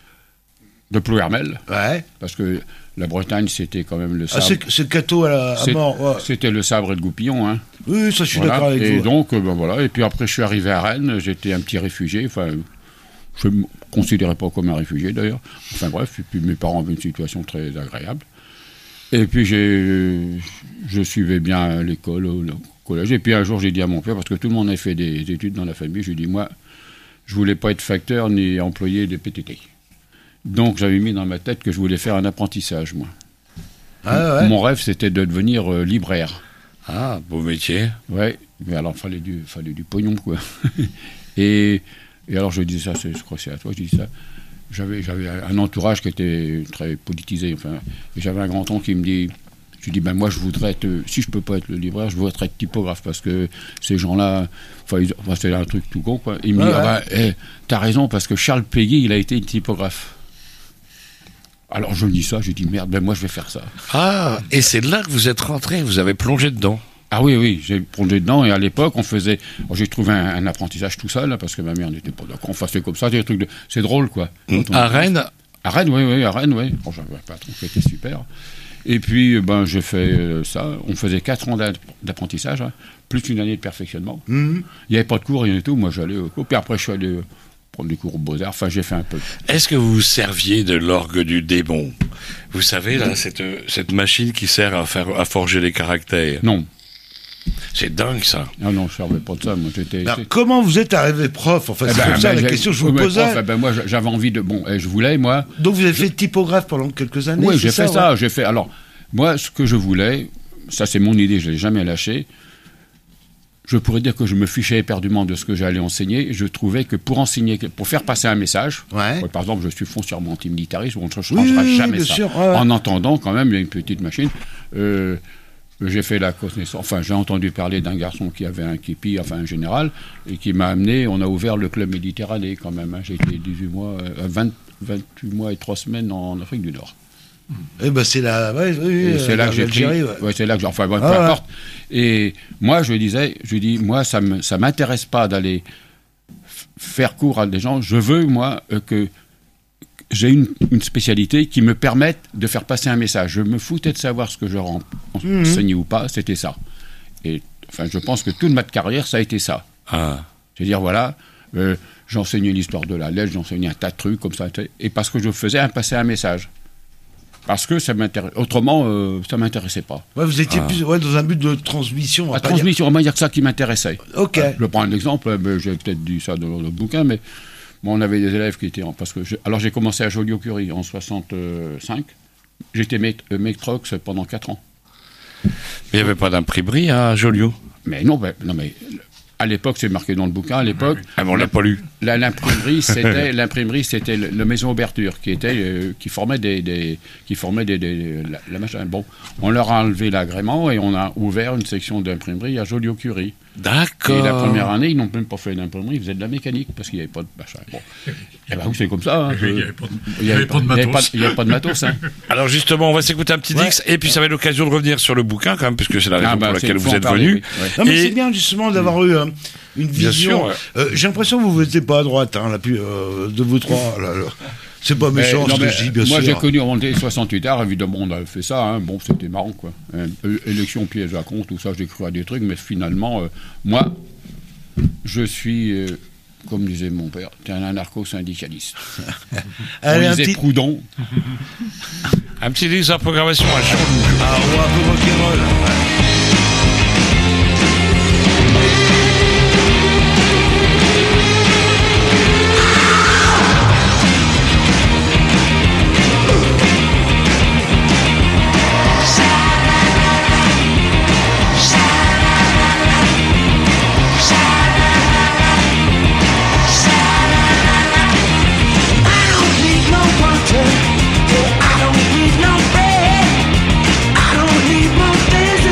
de Plouermel. Ouais. Parce que la Bretagne, c'était quand même le Ah, sabre. c'est c'est Cato à, la, à C'est- mort. Ouais. C'était le sabre et le goupillon. Hein. Oui, ça, je suis Voilà. d'accord avec Et vous. donc, euh, ben voilà. Et puis après, je suis arrivé à Rennes. J'étais un petit réfugié. Enfin, je ne me considérais pas comme un réfugié d'ailleurs. Enfin bref. Et puis mes parents avaient une situation très agréable. Et puis j'ai, je suivais bien l'école, au au collège. Et puis un jour, j'ai dit à mon père, parce que tout le monde avait fait des études dans la famille, j'ai dit, moi, je voulais pas être facteur ni employé de P T T. Donc j'avais mis dans ma tête que je voulais faire un apprentissage, moi. Ah, ouais. Mon rêve, c'était de devenir euh, libraire. Ah, beau métier. Ouais, mais alors, il fallait du, fallait du pognon, quoi. et, et alors, je disais ça, c'est- je crois que c'est à toi, je dis ça. J'avais, j'avais un entourage qui était très politisé, enfin, et j'avais un grand-oncle qui me dit, je lui dis, ben moi, je voudrais être, si je peux pas être le libraire, je voudrais être typographe, parce que ces gens-là, enfin, ils- enfin, c'est un truc tout con, quoi. Il me Ouais, dit, ouais. ah ben, eh, t'as raison, parce que Charles Péguy, il a été typographe. Alors, je me dis ça, je dis, merde, ben moi, je vais faire ça. Ah, et c'est là que vous êtes rentré, vous avez plongé dedans. Ah oui, oui, j'ai plongé dedans, et à l'époque, on faisait... alors, j'ai trouvé un, un apprentissage tout seul, là, parce que ma mère n'était pas d'accord. Enfin, c'est comme ça, c'est des trucs de... C'est drôle, quoi. Quand on- À Rennes, À Rennes, oui, oui, à Rennes, oui. Bon, j'avais un patron qui était super. Et puis, ben, j'ai fait euh, ça. On faisait quatre ans d'app- d'apprentissage, hein, plus une année de perfectionnement. Mhm. Il n'y avait pas de cours, rien du tout. Moi, j'allais au cours. Puis après, je suis allé euh, prendre des cours aux Beaux-Arts. Enfin, j'ai fait un peu. est-ce que vous vous serviez de l'orgue du démon? Vous savez, là, cette, cette machine qui sert à, faire, à forger les caractères. Non. C'est dingue, ça. Ah non, je ne servais pas de ça. Moi, j'étais... Alors, c'est- comment vous êtes arrivé prof? Enfin, Eh c'est ben, comme ça ben, la j'ai- question que je vous oui, mais posais. prof, eh ben, moi, j'avais envie de... Bon, eh, je voulais, moi... Donc vous avez fait typographe pendant quelques années. Oui, c'est j'ai fait ça, ouais. j'ai fait. Alors, moi, ce que je voulais, ça c'est mon idée, je ne l'ai jamais lâché. Je pourrais dire que je me fichais éperdument de ce que j'allais enseigner. Je trouvais que pour enseigner, pour faire passer un message, Ouais. ouais, par exemple, je suis foncièrement antimilitariste, on ne Oui, changera oui, jamais bien ça. sûr, ouais, ouais. En entendant quand même, il y a une petite machine. Euh, j'ai fait la connaissance, enfin, j'ai entendu parler d'un garçon qui avait un képi, enfin un général, et qui m'a amené, on a ouvert le club Méditerranée quand même. Hein. J'ai été dix-huit mois, euh, vingt, vingt-huit mois et trois semaines en Afrique du Nord. Eh ben c'est la. Ouais, oui, Et oui, c'est là que j'ai pris. l'Algérie, ouais. Ouais, c'est là que j'ai. Enfin, bon, peu Ah, ouais. importe. Et moi, je disais, je dis, moi, ça me, ça m'intéresse pas d'aller f- faire cours à des gens. Je veux, moi, euh, que j'ai une, une spécialité qui me permette de faire passer un message. Je me foutais de savoir ce que je ren- Mhm. enseignais ou pas. C'était ça. Et enfin, je pense que toute ma carrière, ça a été ça. Ah. C'est-à-dire, voilà, euh, j'enseignais l'histoire de la lettre, j'enseignais un tas de trucs comme ça. Et parce que je faisais un, passer un message. Parce que ça m'intéresse. Autrement, euh, ça m'intéressait pas. Ouais, vous étiez Ah. plus ouais, dans un but de transmission. on va La pas transmission, il y a que ça qui m'intéressait. Ok. Euh, Je prends un exemple, mais j'ai peut-être dit ça dans le bouquin, mais bon, on avait des élèves qui étaient en. Parce que je- alors j'ai commencé à Joliot-Curie en soixante-cinq. J'étais maître euh, maître-ox pendant quatre ans. Mais il n'y avait pas d'imprimerie à Joliot. Mais non, ben, non mais à l'époque, c'est marqué dans le bouquin, à l'époque. Ah, mais on l'a pas lu. La- L'imprimerie, c'était l'imprimerie, c'était le, le maison ouverture qui était euh, qui formait des, des qui formait des, des- la, la machin. Bon, on leur a enlevé l'agrément et on a ouvert une section d'imprimerie à Joliot-Curie. D'accord. Et la première année, ils n'ont même pas fait d'imprimerie, ils faisaient de la mécanique parce qu'il n'y avait pas de machin. Bon. Et ben oui, c'est comme ça. Hein, Il n'y avait pas de- il y avait pas de il y avait matos. Il n'y avait pas de matos. Hein. Alors justement, on va s'écouter un petit Ouais. Dix, et puis ça va être l'occasion de revenir sur le bouquin quand même, puisque c'est la raison Ah, bah, pour c'est- laquelle faut vous en êtes parler, venu. oui, ouais. Non, mais Et- c'est bien justement d'avoir eu euh, une Bien vision. sûr, ouais. Euh, J'ai l'impression que vous votez pas à droite, hein, là, puis, euh, de vous trois. Là, là. C'est pas méchant Mais, ce non, que mais, je dis, bien moi, sûr. j'ai connu en soixante-huit, alors évidemment, on a fait ça. Hein, bon, c'était marrant, quoi. Euh, euh, élection piège à con, tout ça, j'ai cru à des trucs, mais finalement, euh, moi, je suis, euh, comme disait mon père, t'es un anarcho-syndicaliste. Allez, on un disait petit- Proudhon. Un petit Dix à programmation à chaud. Ah, ouais, un peu rock'n'roll. I don't need no bread. I don't need no business.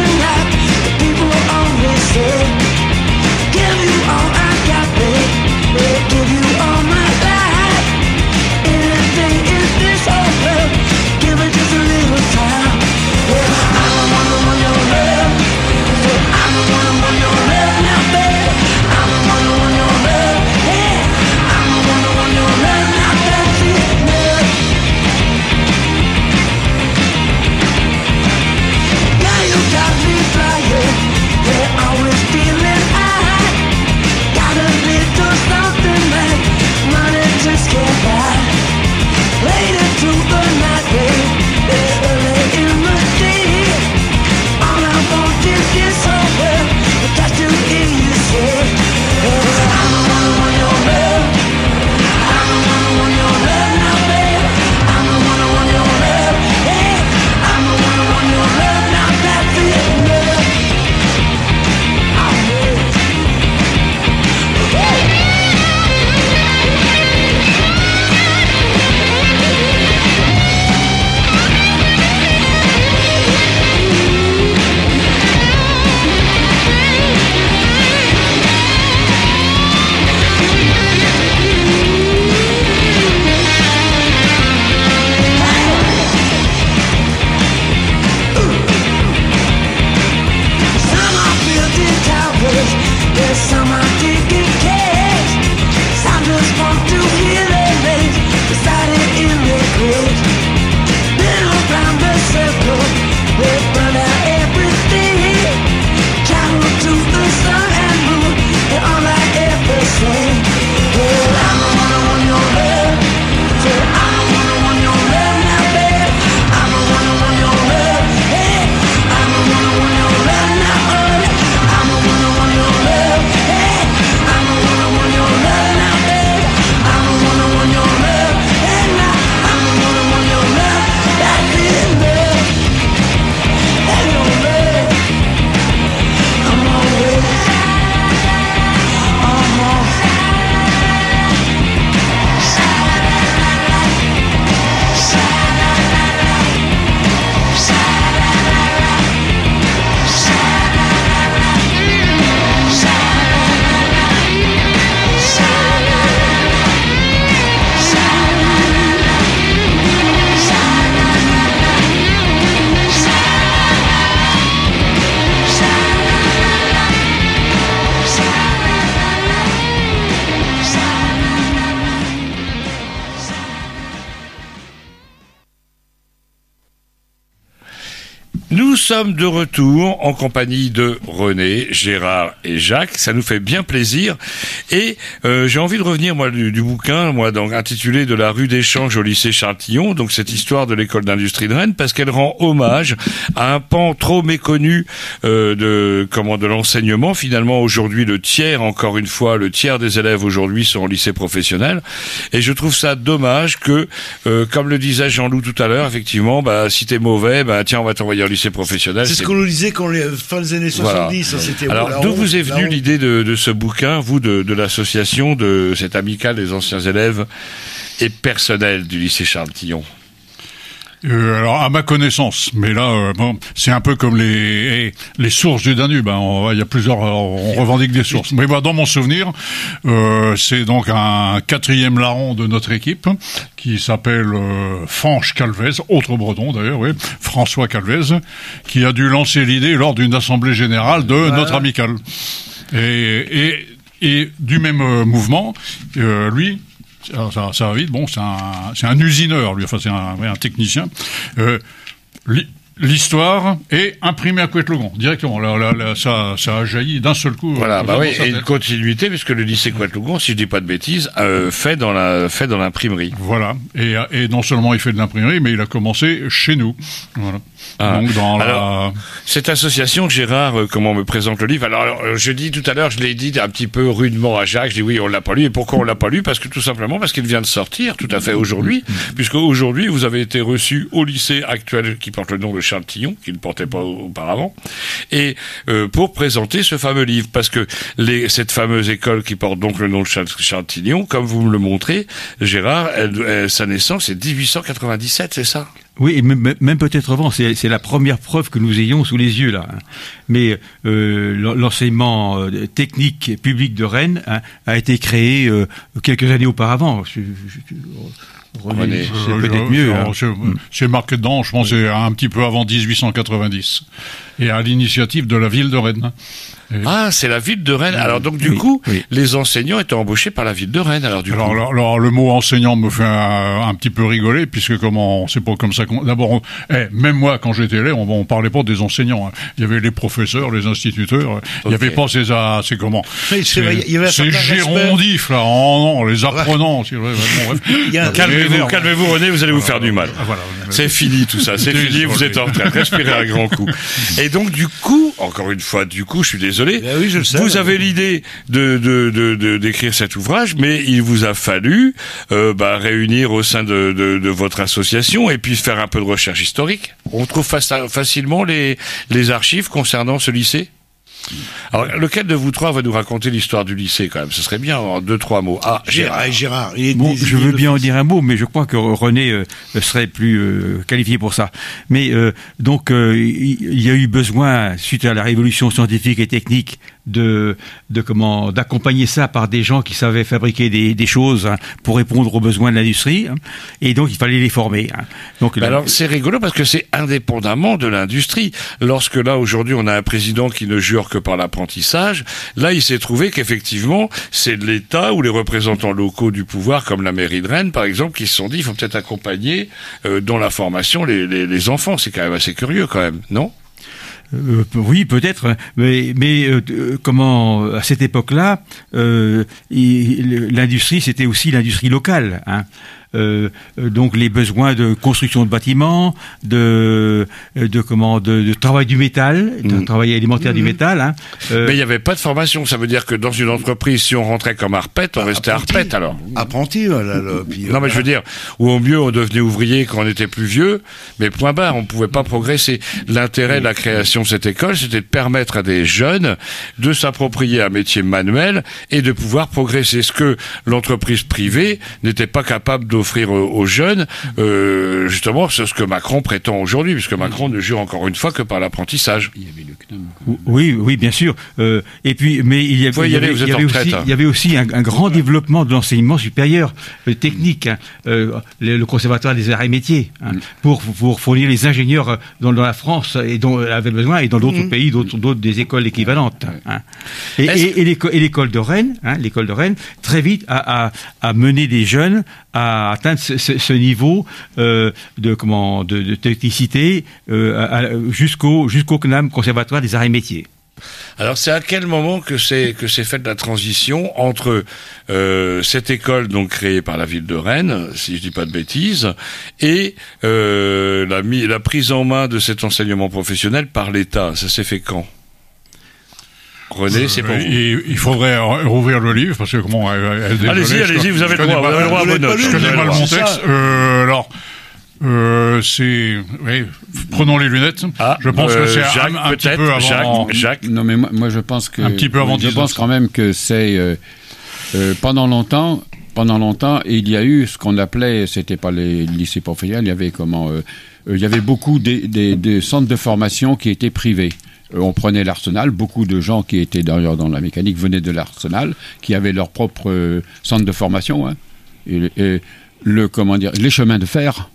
Nous sommes de retour en compagnie de René, Gérard et Jacques. Ça nous fait bien plaisir. Et euh, j'ai envie de revenir moi du, du bouquin, moi donc intitulé De la rue d'Échange au lycée Chartillon. Donc cette histoire de l'école d'industrie de Rennes, parce qu'elle rend hommage à un pan trop méconnu euh, de comment de l'enseignement. Finalement, aujourd'hui, le tiers, encore une fois, le tiers des élèves aujourd'hui sont au lycée professionnel. Et je trouve ça dommage que, euh, comme le disait Jean-Loup tout à l'heure, effectivement, bah si t'es mauvais, bah tiens, on va t'envoyer au lycée professionnel. C'est ce qu'on nous disait quand les fin des années soixante-dix. Voilà. C'était Alors, voilà, d'où honte, vous est la venue honte. l'idée de, de ce bouquin, vous, de, de l'association, de cette amicale des anciens élèves et personnel du lycée Chartillon? Euh, alors, à ma connaissance, mais là, euh, bon, c'est un peu comme les eh, les sources du Danube. Hein, on- il y a plusieurs, on revendique des sources. Mais bah, dans mon souvenir, euh, c'est donc un quatrième larron de notre équipe qui s'appelle euh, Fanche Calvez, autre breton d'ailleurs, oui, François Calvez, qui a dû lancer l'idée lors d'une assemblée générale de Voilà. notre amicale. Et, et, et du même euh, mouvement, euh, lui. Ça, ça, ça va vite. Bon, c'est un, c'est un usineur, lui. Enfin, c'est un, ouais, un technicien. Euh, li- L'histoire est imprimée à Couette-Logon, directement. Là, là, là, ça, ça a jailli d'un seul coup. Voilà, euh, bah dans oui, sa et une tête. continuité, puisque le lycée Couette-Logon, si je dis pas de bêtises, euh, fait dans la, fait dans l'imprimerie. Voilà. Et, et non seulement il fait de l'imprimerie, mais il a commencé chez nous. Voilà. Ah. Donc, dans Alors, la... cette association, Gérard, euh, comment on me présente le livre? Alors, euh, je dis tout à l'heure, je l'ai dit un petit peu rudement à Jacques, je dis oui, on l'a pas lu. Et pourquoi on l'a pas lu? Parce que tout simplement, parce qu'il vient de sortir, tout à fait aujourd'hui, puisque aujourd'hui, vous avez été reçu au lycée actuel qui porte le nom de Chartillon, qui ne portait pas auparavant, et euh, pour présenter ce fameux livre, parce que les, cette fameuse école qui porte donc le nom de Chart- Chartillon, comme vous me le montrez, Gérard, elle, elle- sa naissance est dix-huit cent quatre-vingt-dix-sept, c'est ça? Oui, et même, même peut-être avant, c'est c'est la première preuve que nous ayons sous les yeux là. hein. Mais euh, l'en- l'enseignement euh, technique public de Rennes hein, a été créé euh, quelques années auparavant. Je- je- je- René, René. c'est Euh, peut-être je- mieux. je- hein. c'est- C'est marqué dedans, je pense, c'est un petit peu avant dix-huit cent quatre-vingt-dix. Et à l'initiative de la ville de Rennes. Et- Ah, c'est la ville de Rennes. Alors donc du Oui, coup, oui. les enseignants étaient embauchés par la ville de Rennes. Alors du Alors, coup, alors, alors, le mot enseignant me fait un, un petit peu rigoler, puisque comment, c'est pas comme ça qu'on, d'abord, on- eh, même moi, quand j'étais là, on, on parlait pas des enseignants, hein. Il y avait les professeurs, les instituteurs, il y Ok. avait pas ces, ah, c'est comment, Oui, c'est vrai, il y avait un ces certain gérondifs, là, oh non, les apprenants, c'est vrai, bon, bref. Il y a un- calmez-vous, énorme. calmez-vous, René, vous allez vous faire du mal. Ah, voilà. C'est fini tout ça, c'est fini, vous êtes en train de respirer un grand coup. Et donc du coup, encore une fois, du coup, je suis désolé, Ben oui, je le sais. vous avez l'idée de, de, de, de- d'écrire cet ouvrage, mais il vous a fallu euh, bah, réunir au sein de, de, de votre association et puis faire un peu de recherche historique. On trouve faci- facilement les, les archives concernant ce lycée. Alors, lequel de vous trois va nous raconter l'histoire du lycée quand même? Ce serait bien en deux, trois mots. Ah, Gérard, Gérard. Gérard, il est Bon, désigné je veux de- bien en dire un mot, mais je crois que René euh, serait plus euh, qualifié pour ça. Mais euh, donc, euh, il il y a eu besoin, suite à la révolution scientifique et technique, de, de comment d'accompagner ça par des gens qui savaient fabriquer des, des choses hein, pour répondre aux besoins de l'industrie. hein. Et donc, il fallait les former. hein. Donc, Mais là- alors, c'est rigolo parce que c'est indépendamment de l'industrie. Lorsque là, aujourd'hui, on a un président qui ne jure que par l'apprentissage, là, il s'est trouvé qu'effectivement, c'est de l'État ou les représentants locaux du pouvoir, comme la mairie de Rennes, par exemple, qui se sont dit, il faut peut-être accompagner euh, dans la formation les, les, les enfants. C'est quand même assez curieux, quand même, non? Euh, oui, peut-être, mais, mais euh, euh, comment à cette époque-là, euh, il- l'industrie c'était aussi l'industrie locale. Hein. Euh, euh, donc les besoins de construction de bâtiments, de, euh, de comment, de, de travail du métal, de Mm. travail alimentaire du métal. Hein. Euh, Mais il n'y avait pas de formation. Ça veut dire que dans une entreprise, si on rentrait comme arpète, on restait apprenti. arpète alors. Apprenti, voilà. le- puis, Non, mais je veux dire, ou au mieux, on devenait ouvrier quand on était plus vieux, mais point barre, on pouvait pas progresser. L'intérêt de la création de cette école, c'était de permettre à des jeunes de s'approprier un métier manuel et de pouvoir progresser. Ce que l'entreprise privée n'était pas capable d'offrir aux, aux jeunes, euh, justement, c'est ce que Macron prétend aujourd'hui, puisque Macron ne jure encore une fois que par l'apprentissage. Oui, oui, bien sûr. Euh, et puis, mais il y avait, Faut y il y aller, avait, vous êtes il y en avait retraite, aussi, hein. il y avait aussi un, un grand développement de l'enseignement supérieur euh, technique, hein, euh, le, le conservatoire des arts et métiers, hein, pour pour fournir les ingénieurs euh, dans, dans la France et dont elle avait besoin et dans d'autres pays, d'autres d'autres des écoles équivalentes. hein. Et, Est-ce- et, et l'éco- et l'école de Rennes, hein, l'école de Rennes, très vite a, a, a mené des jeunes à à atteindre ce, ce, ce niveau euh, de comment de, de technicité euh, à, à, jusqu'au jusqu'au C N A M, Conservatoire des Arts et Métiers. Alors c'est à quel moment que c'est que c'est faite la transition entre euh, cette école donc créée par la ville de Rennes, si je dis pas de bêtises, et euh, la, mi- la prise en main de cet enseignement professionnel par l'État? Ça s'est fait quand? René, c'est pour Euh, vous. il, il faudrait rouvrir le livre parce que comment elle, elle désolé, Allez-y, je- allez-y, vous avez je le droit, connais vous avez le droit à pas- vos notes. Je Vous connais avez mal le mon droit. texte. Euh, alors, euh, c'est, oui, prenons les lunettes. je pense euh, que c'est Jacques, un, un petit peut-être, peu avant. Jacques, Jacques. Non, mais moi, moi, je pense que. Un petit peu avant Je dix-neuf cents. pense quand même que c'est. euh, euh, pendant longtemps, pendant longtemps, il y a eu ce qu'on appelait, c'était pas les lycées professionnels, il y avait comment. Euh, euh, il y avait beaucoup des, des, des centres de formation qui étaient privés. Euh, on prenait l'Arsenal, beaucoup de gens qui étaient d'ailleurs dans la mécanique venaient de l'Arsenal, qui avaient leur propre euh, centre de formation. Hein, et, et le, comment dire, les chemins de fer.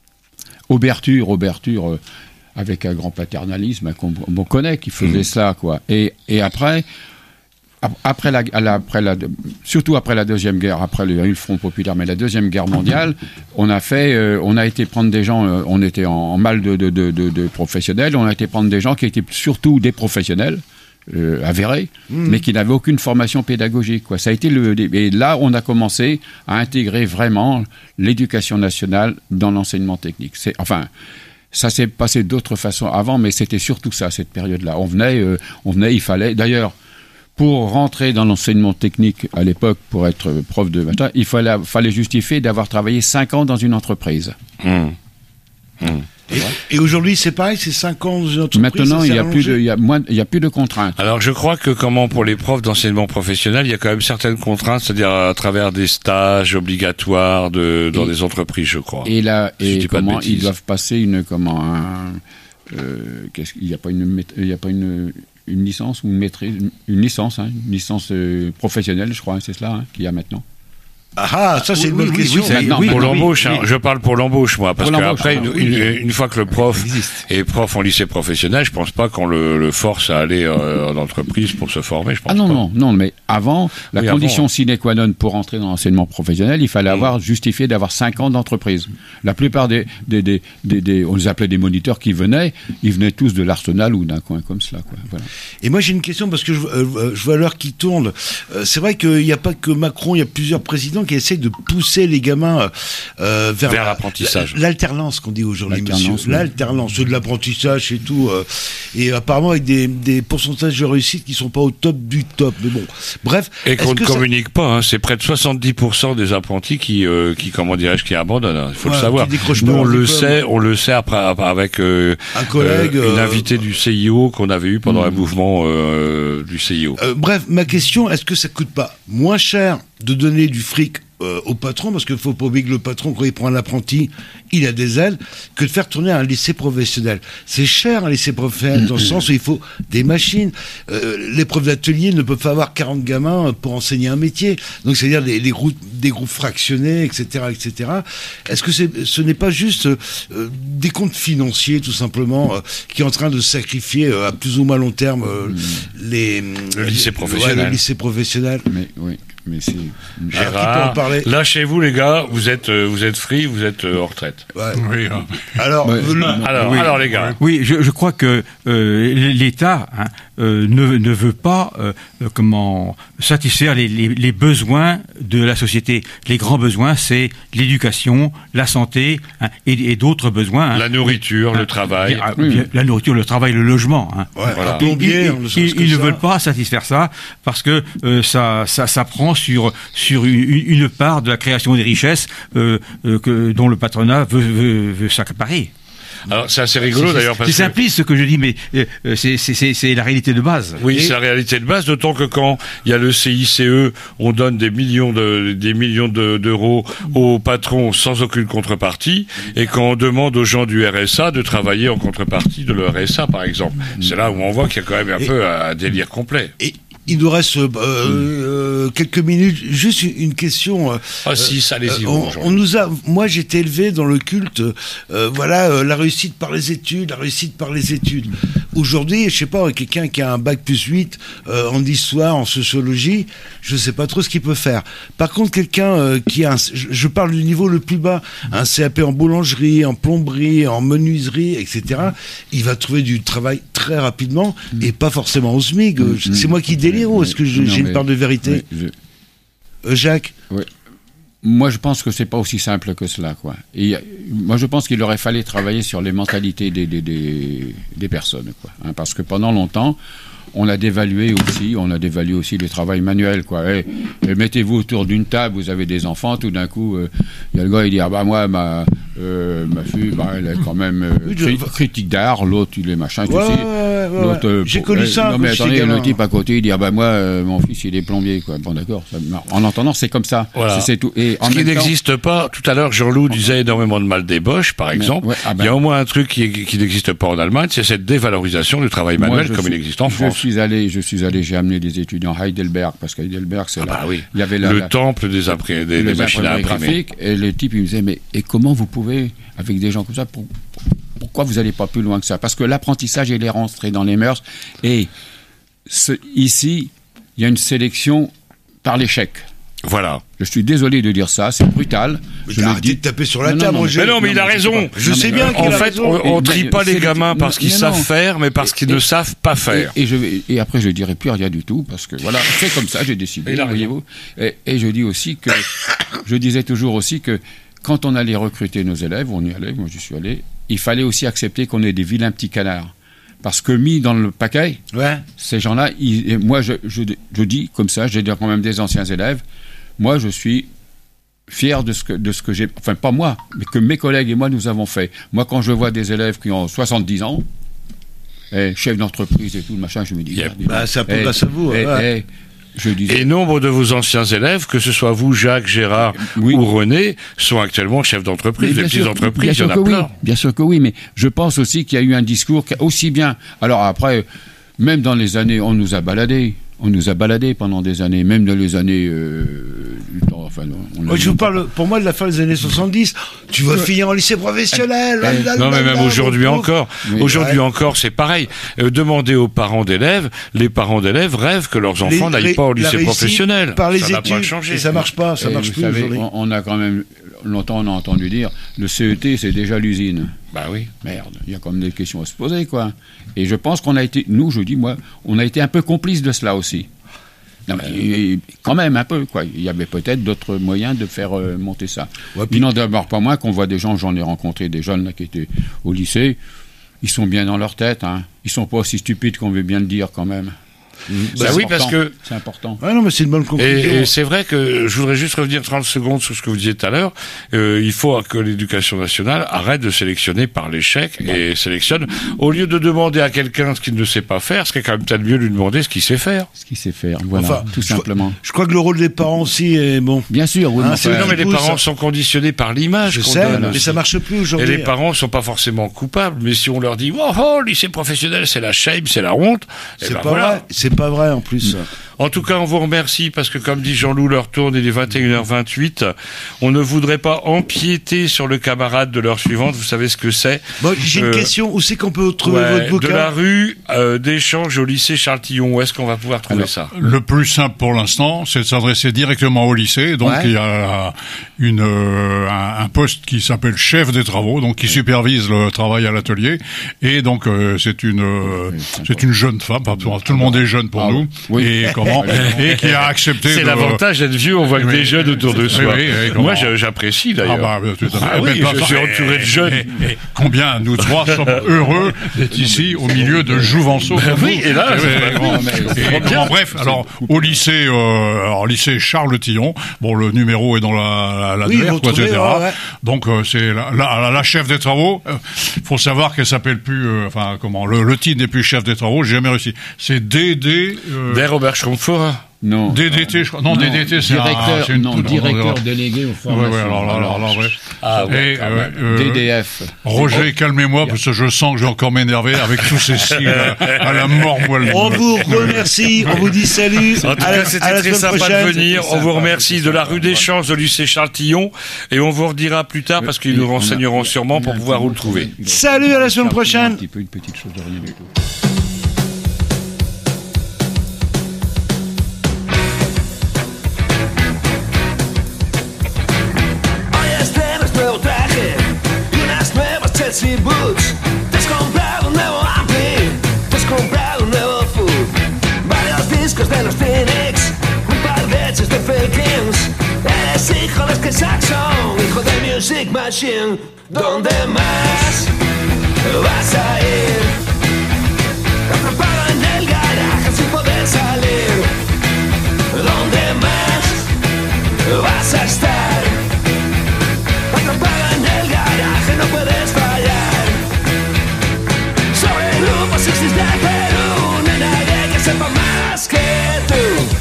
Auberture, Auberture, euh, avec un grand paternalisme, hein, qu'on on connaît, qui faisait Mmh. cela, quoi. Et, et après, ap- après la, à la- après la, surtout après la deuxième guerre, après le, le Front populaire, mais la deuxième guerre mondiale, on a fait, euh, on a été prendre des gens, euh, on était en, en mal de, de, de, de, de professionnels, on a été prendre des gens qui étaient surtout des professionnels. Euh, avérés, Mmh. mais qui n'avaient aucune formation pédagogique, quoi. Ça a été le, et là, on a commencé à intégrer vraiment l'éducation nationale dans l'enseignement technique. C'est, enfin, ça s'est passé d'autres façons avant, mais c'était surtout ça, cette période-là. On venait, euh, on venait, il fallait, d'ailleurs, pour rentrer dans l'enseignement technique à l'époque, pour être prof de matin, il fallait, fallait justifier d'avoir travaillé cinq ans dans une entreprise. Mmh. Mmh. Et, et aujourd'hui, c'est pareil, c'est cinq ans dans une entreprise. Maintenant, ça il s'est y a plus allongé de, il y a moins, il y a plus de contraintes. Alors je crois que comment pour les profs d'enseignement professionnel, il y a quand même certaines contraintes, c'est-à-dire à travers des stages obligatoires de, dans Et- des entreprises, je crois. Et là, Si je et dis pas de comment bêtises. ils doivent passer une, comment un, euh, qu'est-ce qu'il n'y a pas une, mét- il y a pas une, une licence ou une maîtrise, une, une licence, hein, une licence euh, professionnelle, je crois, hein, c'est cela hein, qu'il y a maintenant. Ah, ça c'est Oui, une bonne oui, question. oui, ça- non, pour maintenant, l'embauche, oui, hein, oui. je parle pour l'embauche, moi, parce Pour l'embauche, qu'après, ah, une, oui, une- oui. une fois que le prof est prof en lycée professionnel, je pense pas qu'on le, le force à aller euh, en entreprise pour se former, je pense Ah non, pas. non, non, mais avant, la Oui, condition avant. sine qua non pour entrer dans l'enseignement professionnel, il fallait avoir justifié d'avoir cinq ans d'entreprise. La plupart des, des, des, des, des- on les appelait des moniteurs qui venaient, ils venaient tous de l'Arsenal ou d'un coin comme cela, quoi. Voilà. Et moi j'ai une question parce que je, euh, je vois l'heure qui tourne. Euh, c'est vrai qu'il n'y a pas que Macron, il y a plusieurs présidents qui essayent de pousser les gamins euh, vers, Vers l'apprentissage. L'alternance qu'on dit aujourd'hui, monsieur. L'alternance, oui. L'alternance, ceux de l'apprentissage et tout. euh, et apparemment avec des, des pourcentages de réussite qui sont pas au top du top. Mais bon, bref. Et est-ce qu'on ne que ça- communique pas, hein, c'est près de soixante-dix pour cent des apprentis qui, euh, qui comment dirais-je, qui abandonnent. hein. Il faut Ouais, le savoir. qui décrochent Nous, pas on leur le diplôme. sait, on le sait après, après avec euh, Un collègue, euh, une euh, invitée du C I O qu'on avait eu pendant Hmm. un mouvement euh, du C I O. Euh, bref, ma question, est-ce que ça coûte pas moins cher de donner du fric euh, au patron, parce qu'il faut pas oublier que le patron, quand il prend un apprenti, il a des ailes, que de faire tourner un lycée professionnel. C'est cher un lycée professionnel, dans le sens où il faut des machines. Euh, les profs d'atelier ne peuvent pas avoir quarante gamins pour enseigner un métier. Donc, c'est-à-dire des, des, groupes, des groupes fractionnés, et cetera, et cetera. Est-ce que c'est, ce n'est pas juste euh, des comptes financiers, tout simplement, euh, qui est en train de sacrifier euh, à plus ou moins long terme euh, les... Le lycée ouais, professionnel. le lycée professionnel. Mais oui, mais c'est. Alors, qui peut en Gérard, parler lâchez-vous les gars, vous êtes, euh, vous êtes free, vous êtes euh, en retraite. Ouais. Oui, hein. Alors, Ouais. le- Alors, Oui. alors les gars. Oui, je, je crois que euh, l'État hein, euh, ne, ne veut pas euh, euh, comment satisfaire les, les, les besoins de la société. Les grands besoins, c'est l'éducation, la santé hein, et, et d'autres besoins. hein. La nourriture, le travail. Ah, bien, la nourriture, le travail, le logement. hein. ouais, Voilà. un plombier, Ils, ne ils- serait-ce ils que ne ça. veulent pas satisfaire ça parce que euh, ça, ça, ça prend sur, sur une, une part de la création des richesses euh, euh, que, dont le patronat veut, veut, veut s'accaparer. Alors c'est assez rigolo C'est- d'ailleurs parce C'est que simpliste ce que je dis, mais euh, c'est- c'est c'est- c'est la réalité de base. oui, Et- c'est la réalité de base, d'autant que quand il y a le C I C E, on donne des millions de, des millions de- d'euros aux patrons sans aucune contrepartie, et quand on demande aux gens du R S A de travailler en contrepartie de le R S A, par exemple. C'est là où on voit qu'il y a quand même un Et- peu un délire complet. Et il nous reste euh, euh, quelques minutes. Juste une question. euh, Ah si, ça, allez-y. euh, vous, on, Jean. on nous a, moi, j'ai été élevé dans le culte. euh, voilà, euh, la réussite par les études, la réussite par les études. Aujourd'hui, je sais pas, quelqu'un qui a un bac plus huit euh, en histoire, en sociologie, je sais pas trop ce qu'il peut faire. Par contre, quelqu'un euh, qui a, un, je, je parle du niveau le plus bas, un C A P en boulangerie, en plomberie, en menuiserie, et cetera, il va trouver du travail très rapidement et pas forcément au SMIC. Mmh. C'est moi qui délire ou est-ce que je, Non, j'ai une mais- part de vérité? oui, je- euh, Jacques? Oui. Moi, je pense que c'est pas aussi simple que cela, quoi. Et euh, moi, je pense qu'il aurait fallu travailler sur les mentalités des, des, des, des personnes, quoi. Hein, parce que pendant longtemps, on a dévalué aussi, on a dévalué aussi le travail manuel, quoi. Et, et mettez-vous autour d'une table, vous avez des enfants, tout d'un coup, il euh, y a le gars, il dit, ah bah moi, ma, euh, ma fille, bah, elle est quand même euh, cri- critique d'art, l'autre, il est machin, tu Ouais, sais. ouais, ouais, ouais, L'autre, euh, j'ai pour- connu euh, ça Non, quand mais j'étais attendez, gamin. le type à côté, il dit, ah bah moi, euh, mon fils, il est plombier, quoi. Bon, d'accord. ça- En entendant, c'est comme ça. Voilà. C'est, c'est tout. Et en Ce qui même temps- n'existe pas, tout à l'heure, Jean-Loup disait énormément de mal des Boches, par exemple. ouais, ah ben- Il y a au moins un truc qui, qui n'existe pas en Allemagne, c'est cette dévalorisation du travail Moi, manuel je comme suis- il existe en je France. suis allé, je suis allé, j'ai amené des étudiants à Heidelberg, parce qu'à Heidelberg, c'est Ah là. bah oui. Il y avait la, Le la- temple des, impré- des, les des machines à imprimeries imprimer. graphiques, et le type, il me disait, mais et comment vous pouvez, avec des gens comme ça, pour- pour- pourquoi vous n'allez pas plus loin que ça? Parce que l'apprentissage, il est rentré dans les mœurs, et ce- ici, il y a une sélection par l'échec. Voilà. Je suis désolé de dire ça, c'est brutal. Mais Je t'as le arrêté dis. de taper sur la Non, non, table, non, Roger. Mais non, mais il a je sais raison. pas. Je Non, sais mais, bien euh, qu'il En a fait, raison. on, on Et- trie mais pas les c'est- gamins parce qu'ils mais savent non. faire, mais parce qu'ils Et- ne savent pas faire. Et, et je vais, et après, je dirai plus rien du tout, parce que voilà, c'est comme ça, j'ai décidé, Il a raison. voyez-vous. Et, et je dis aussi que, je disais toujours aussi que quand on allait recruter nos élèves, on y allait, moi j'y suis allé, il fallait aussi accepter qu'on ait des vilains petits canards. Parce que mis dans le paquet, Ouais. ces gens-là, ils- et moi je, je, je dis comme ça, j'ai quand même des anciens élèves, moi je suis fier de ce que, de ce que j'ai, enfin pas moi, mais que mes collègues et moi nous avons fait. Moi quand je vois des élèves qui ont soixante-dix ans, eh, chef d'entreprise et tout le machin, je me dis, Yep. regardez, Bah, c'est un peu eh, grâce à vous, eh, ouais. eh, je disais, Et nombre de vos anciens élèves, que ce soit vous, Jacques, Gérard Oui. ou René, sont actuellement chefs d'entreprise. Mais Des bien petites sûr, entreprises, bien il y en sûr a que plein. oui, bien sûr que oui, mais je pense aussi qu'il y a eu un discours qui a aussi bien. Alors après, même dans les années, on nous a baladés. On nous a baladés pendant des années, même dans les années. Euh, du temps, enfin, on a Moi, je vous parle, pour moi, de la fin des années soixante-dix. Tu vas finir en lycée professionnel. Eh, là, Non, là, mais même là, aujourd'hui mon pauvre. encore. Oui, Aujourd'hui ouais. encore, c'est pareil. Euh, demandez aux parents d'élèves, les parents d'élèves rêvent que leurs enfants Les- n'aillent pas au la lycée réussite professionnel. Par les Ça n'a pas études. changé. Et ça marche pas, ça Et marche vous plus savez, aujourd'hui. on, on a quand même longtemps on a entendu dire le C E T c'est déjà l'usine. Bah oui. Merde, il y a quand même des questions à se poser, quoi. Et je pense qu'on a été, nous, je dis moi, on a été un peu complices de cela aussi. Non, mais, euh, quand même un peu, quoi. Il y avait peut-être d'autres moyens de faire euh, monter ça. Ouais, puis- Il n'en demeure pas moins qu'on voit des gens, j'en ai rencontré des jeunes là, qui étaient au lycée, ils sont bien dans leur tête, hein. Ils sont pas aussi stupides qu'on veut bien le dire quand même. C'est Bah oui, important, parce que- c'est important. Ouais, non, mais c'est une bonne Et, conclusion. et c'est vrai que je voudrais juste revenir trente secondes sur ce que vous disiez tout à l'heure. Euh, il faut que l'éducation nationale arrête de sélectionner par l'échec et sélectionne. Au lieu de demander à quelqu'un ce qu'il ne sait pas faire, ce serait quand même peut-être mieux de lui demander ce qu'il sait faire. Ce qu'il sait faire, voilà, Enfin, tout je- simplement. Je crois que le rôle des parents aussi est bon. Bien sûr, oui, Hein, mais c'est enfin, non, mais les pousse. parents sont conditionnés par l'image Je qu'on sais, donne. mais ça marche plus Et aujourd'hui. les parents sont pas forcément coupables, mais si on leur dit oh, oh lycée professionnel c'est la shame, c'est la honte, eh C'est ben pas voilà. vrai. C'est pas vrai en plus. En tout cas, on vous remercie parce que, comme dit Jean-Loup, l'heure tourne, il est vingt et une heures vingt-huit. On ne voudrait pas empiéter sur le camarade de l'heure suivante. Vous savez ce que c'est. Bon, j'ai une Euh, question. Où c'est qu'on peut trouver Ouais, votre bouquin? de la rue euh, d'échange au lycée Charles-Tillon. Où est-ce qu'on va pouvoir trouver Alors, ça? Le plus simple pour l'instant, c'est de s'adresser directement au lycée. Donc Ouais. il y a une, euh, un, un poste qui s'appelle chef des travaux, donc qui supervise le travail à l'atelier. Et donc euh, c'est une euh, c'est une jeune femme. Enfin, tout, tout le monde est jeune pour Ah, nous. oui. Et comment et qui a accepté. C'est de- l'avantage d'être vieux, on voit que Oui. des jeunes autour de Oui, soi. oui, oui, comment- Moi, je- j'apprécie Ah d'ailleurs. bah, tout à fait. Ah oui, Mais je suis entouré de jeunes. Et- et combien nous trois sommes heureux d'être ici au milieu de Jouvenceaux. Ben oui, et là, Et- c'est et- pas et- c'est et- trop bien. bon, bref, alors au lycée, euh, alors lycée Charles Tillon. Bon, le numéro est dans la, la Oui, l'annuaire, vous quoi, trouvez, et cetera. ouais, ouais. Donc euh, c'est la, la, la chef des travaux. Euh, faut savoir qu'elle s'appelle plus, euh, enfin comment, le, le titre n'est plus chef des travaux. J'ai jamais réussi. C'est D D. Euh, Des Robert Schrumpfer. Non. D D T, je crois. Non, D D T, c'est un, directeur, c'est une non, non, directeur non, délégué aux Ouais, formations. ouais, alors, alors, alors, alors, ouais. Ah ouais, Et, quand euh, même. euh, D D F. Roger, calmez-moi, parce que je sens que je vais encore m'énerver avec tous ces sigles à, à la mort moelle. On vous remercie. On vous dit salut. En tout À la- cas, à c'était la très semaine sympa prochaine. de venir. C'était On vous sympa, remercie c'était de la sympa, rue des Champs au lycée Charles-Tillon. Et on vous redira plus tard parce qu'ils nous on a- renseigneront sûrement on a pour un pouvoir petit vous le mot trouver. sur- Salut, à la semaine Un prochaine. petit peu, une petite chose de rien du tout. Lazy Boots. Te has comprado un nuevo ampli, te has comprado un nuevo food, varios discos de los Phoenix, un par de hechos de Fakings. Eres hijo de Ske Saxon, hijo de Music Machine. ¿Dónde más vas a ir? Atrapado en el garaje sin poder salir. ¿Dónde más vas a estar? Atrapado en el garaje, no puedes fallar. Sobre el grupo sesenta de Perú, no hay nadie que sepa más que tú.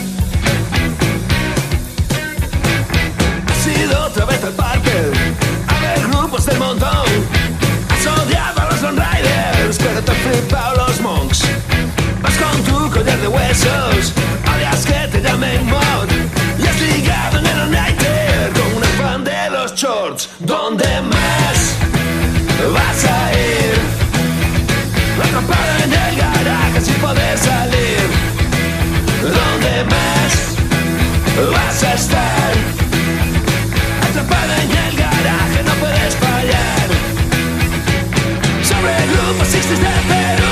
Has ido otra vez al parque a ver grupos del montón. Has odiado a los Lone Riders, pero te han flipado los Monks. Vas con tu collar de huesos, odias que te llamen mod. Y has ligado en el all-nighter con una fan de los shorts. ¿Dónde más vas a ir? Atrapado en el garaje sin poder salir. ¿Dónde más vas a estar? Atrapado en el garaje, no puedes fallar. Sobre el grupo sesenta de Perú.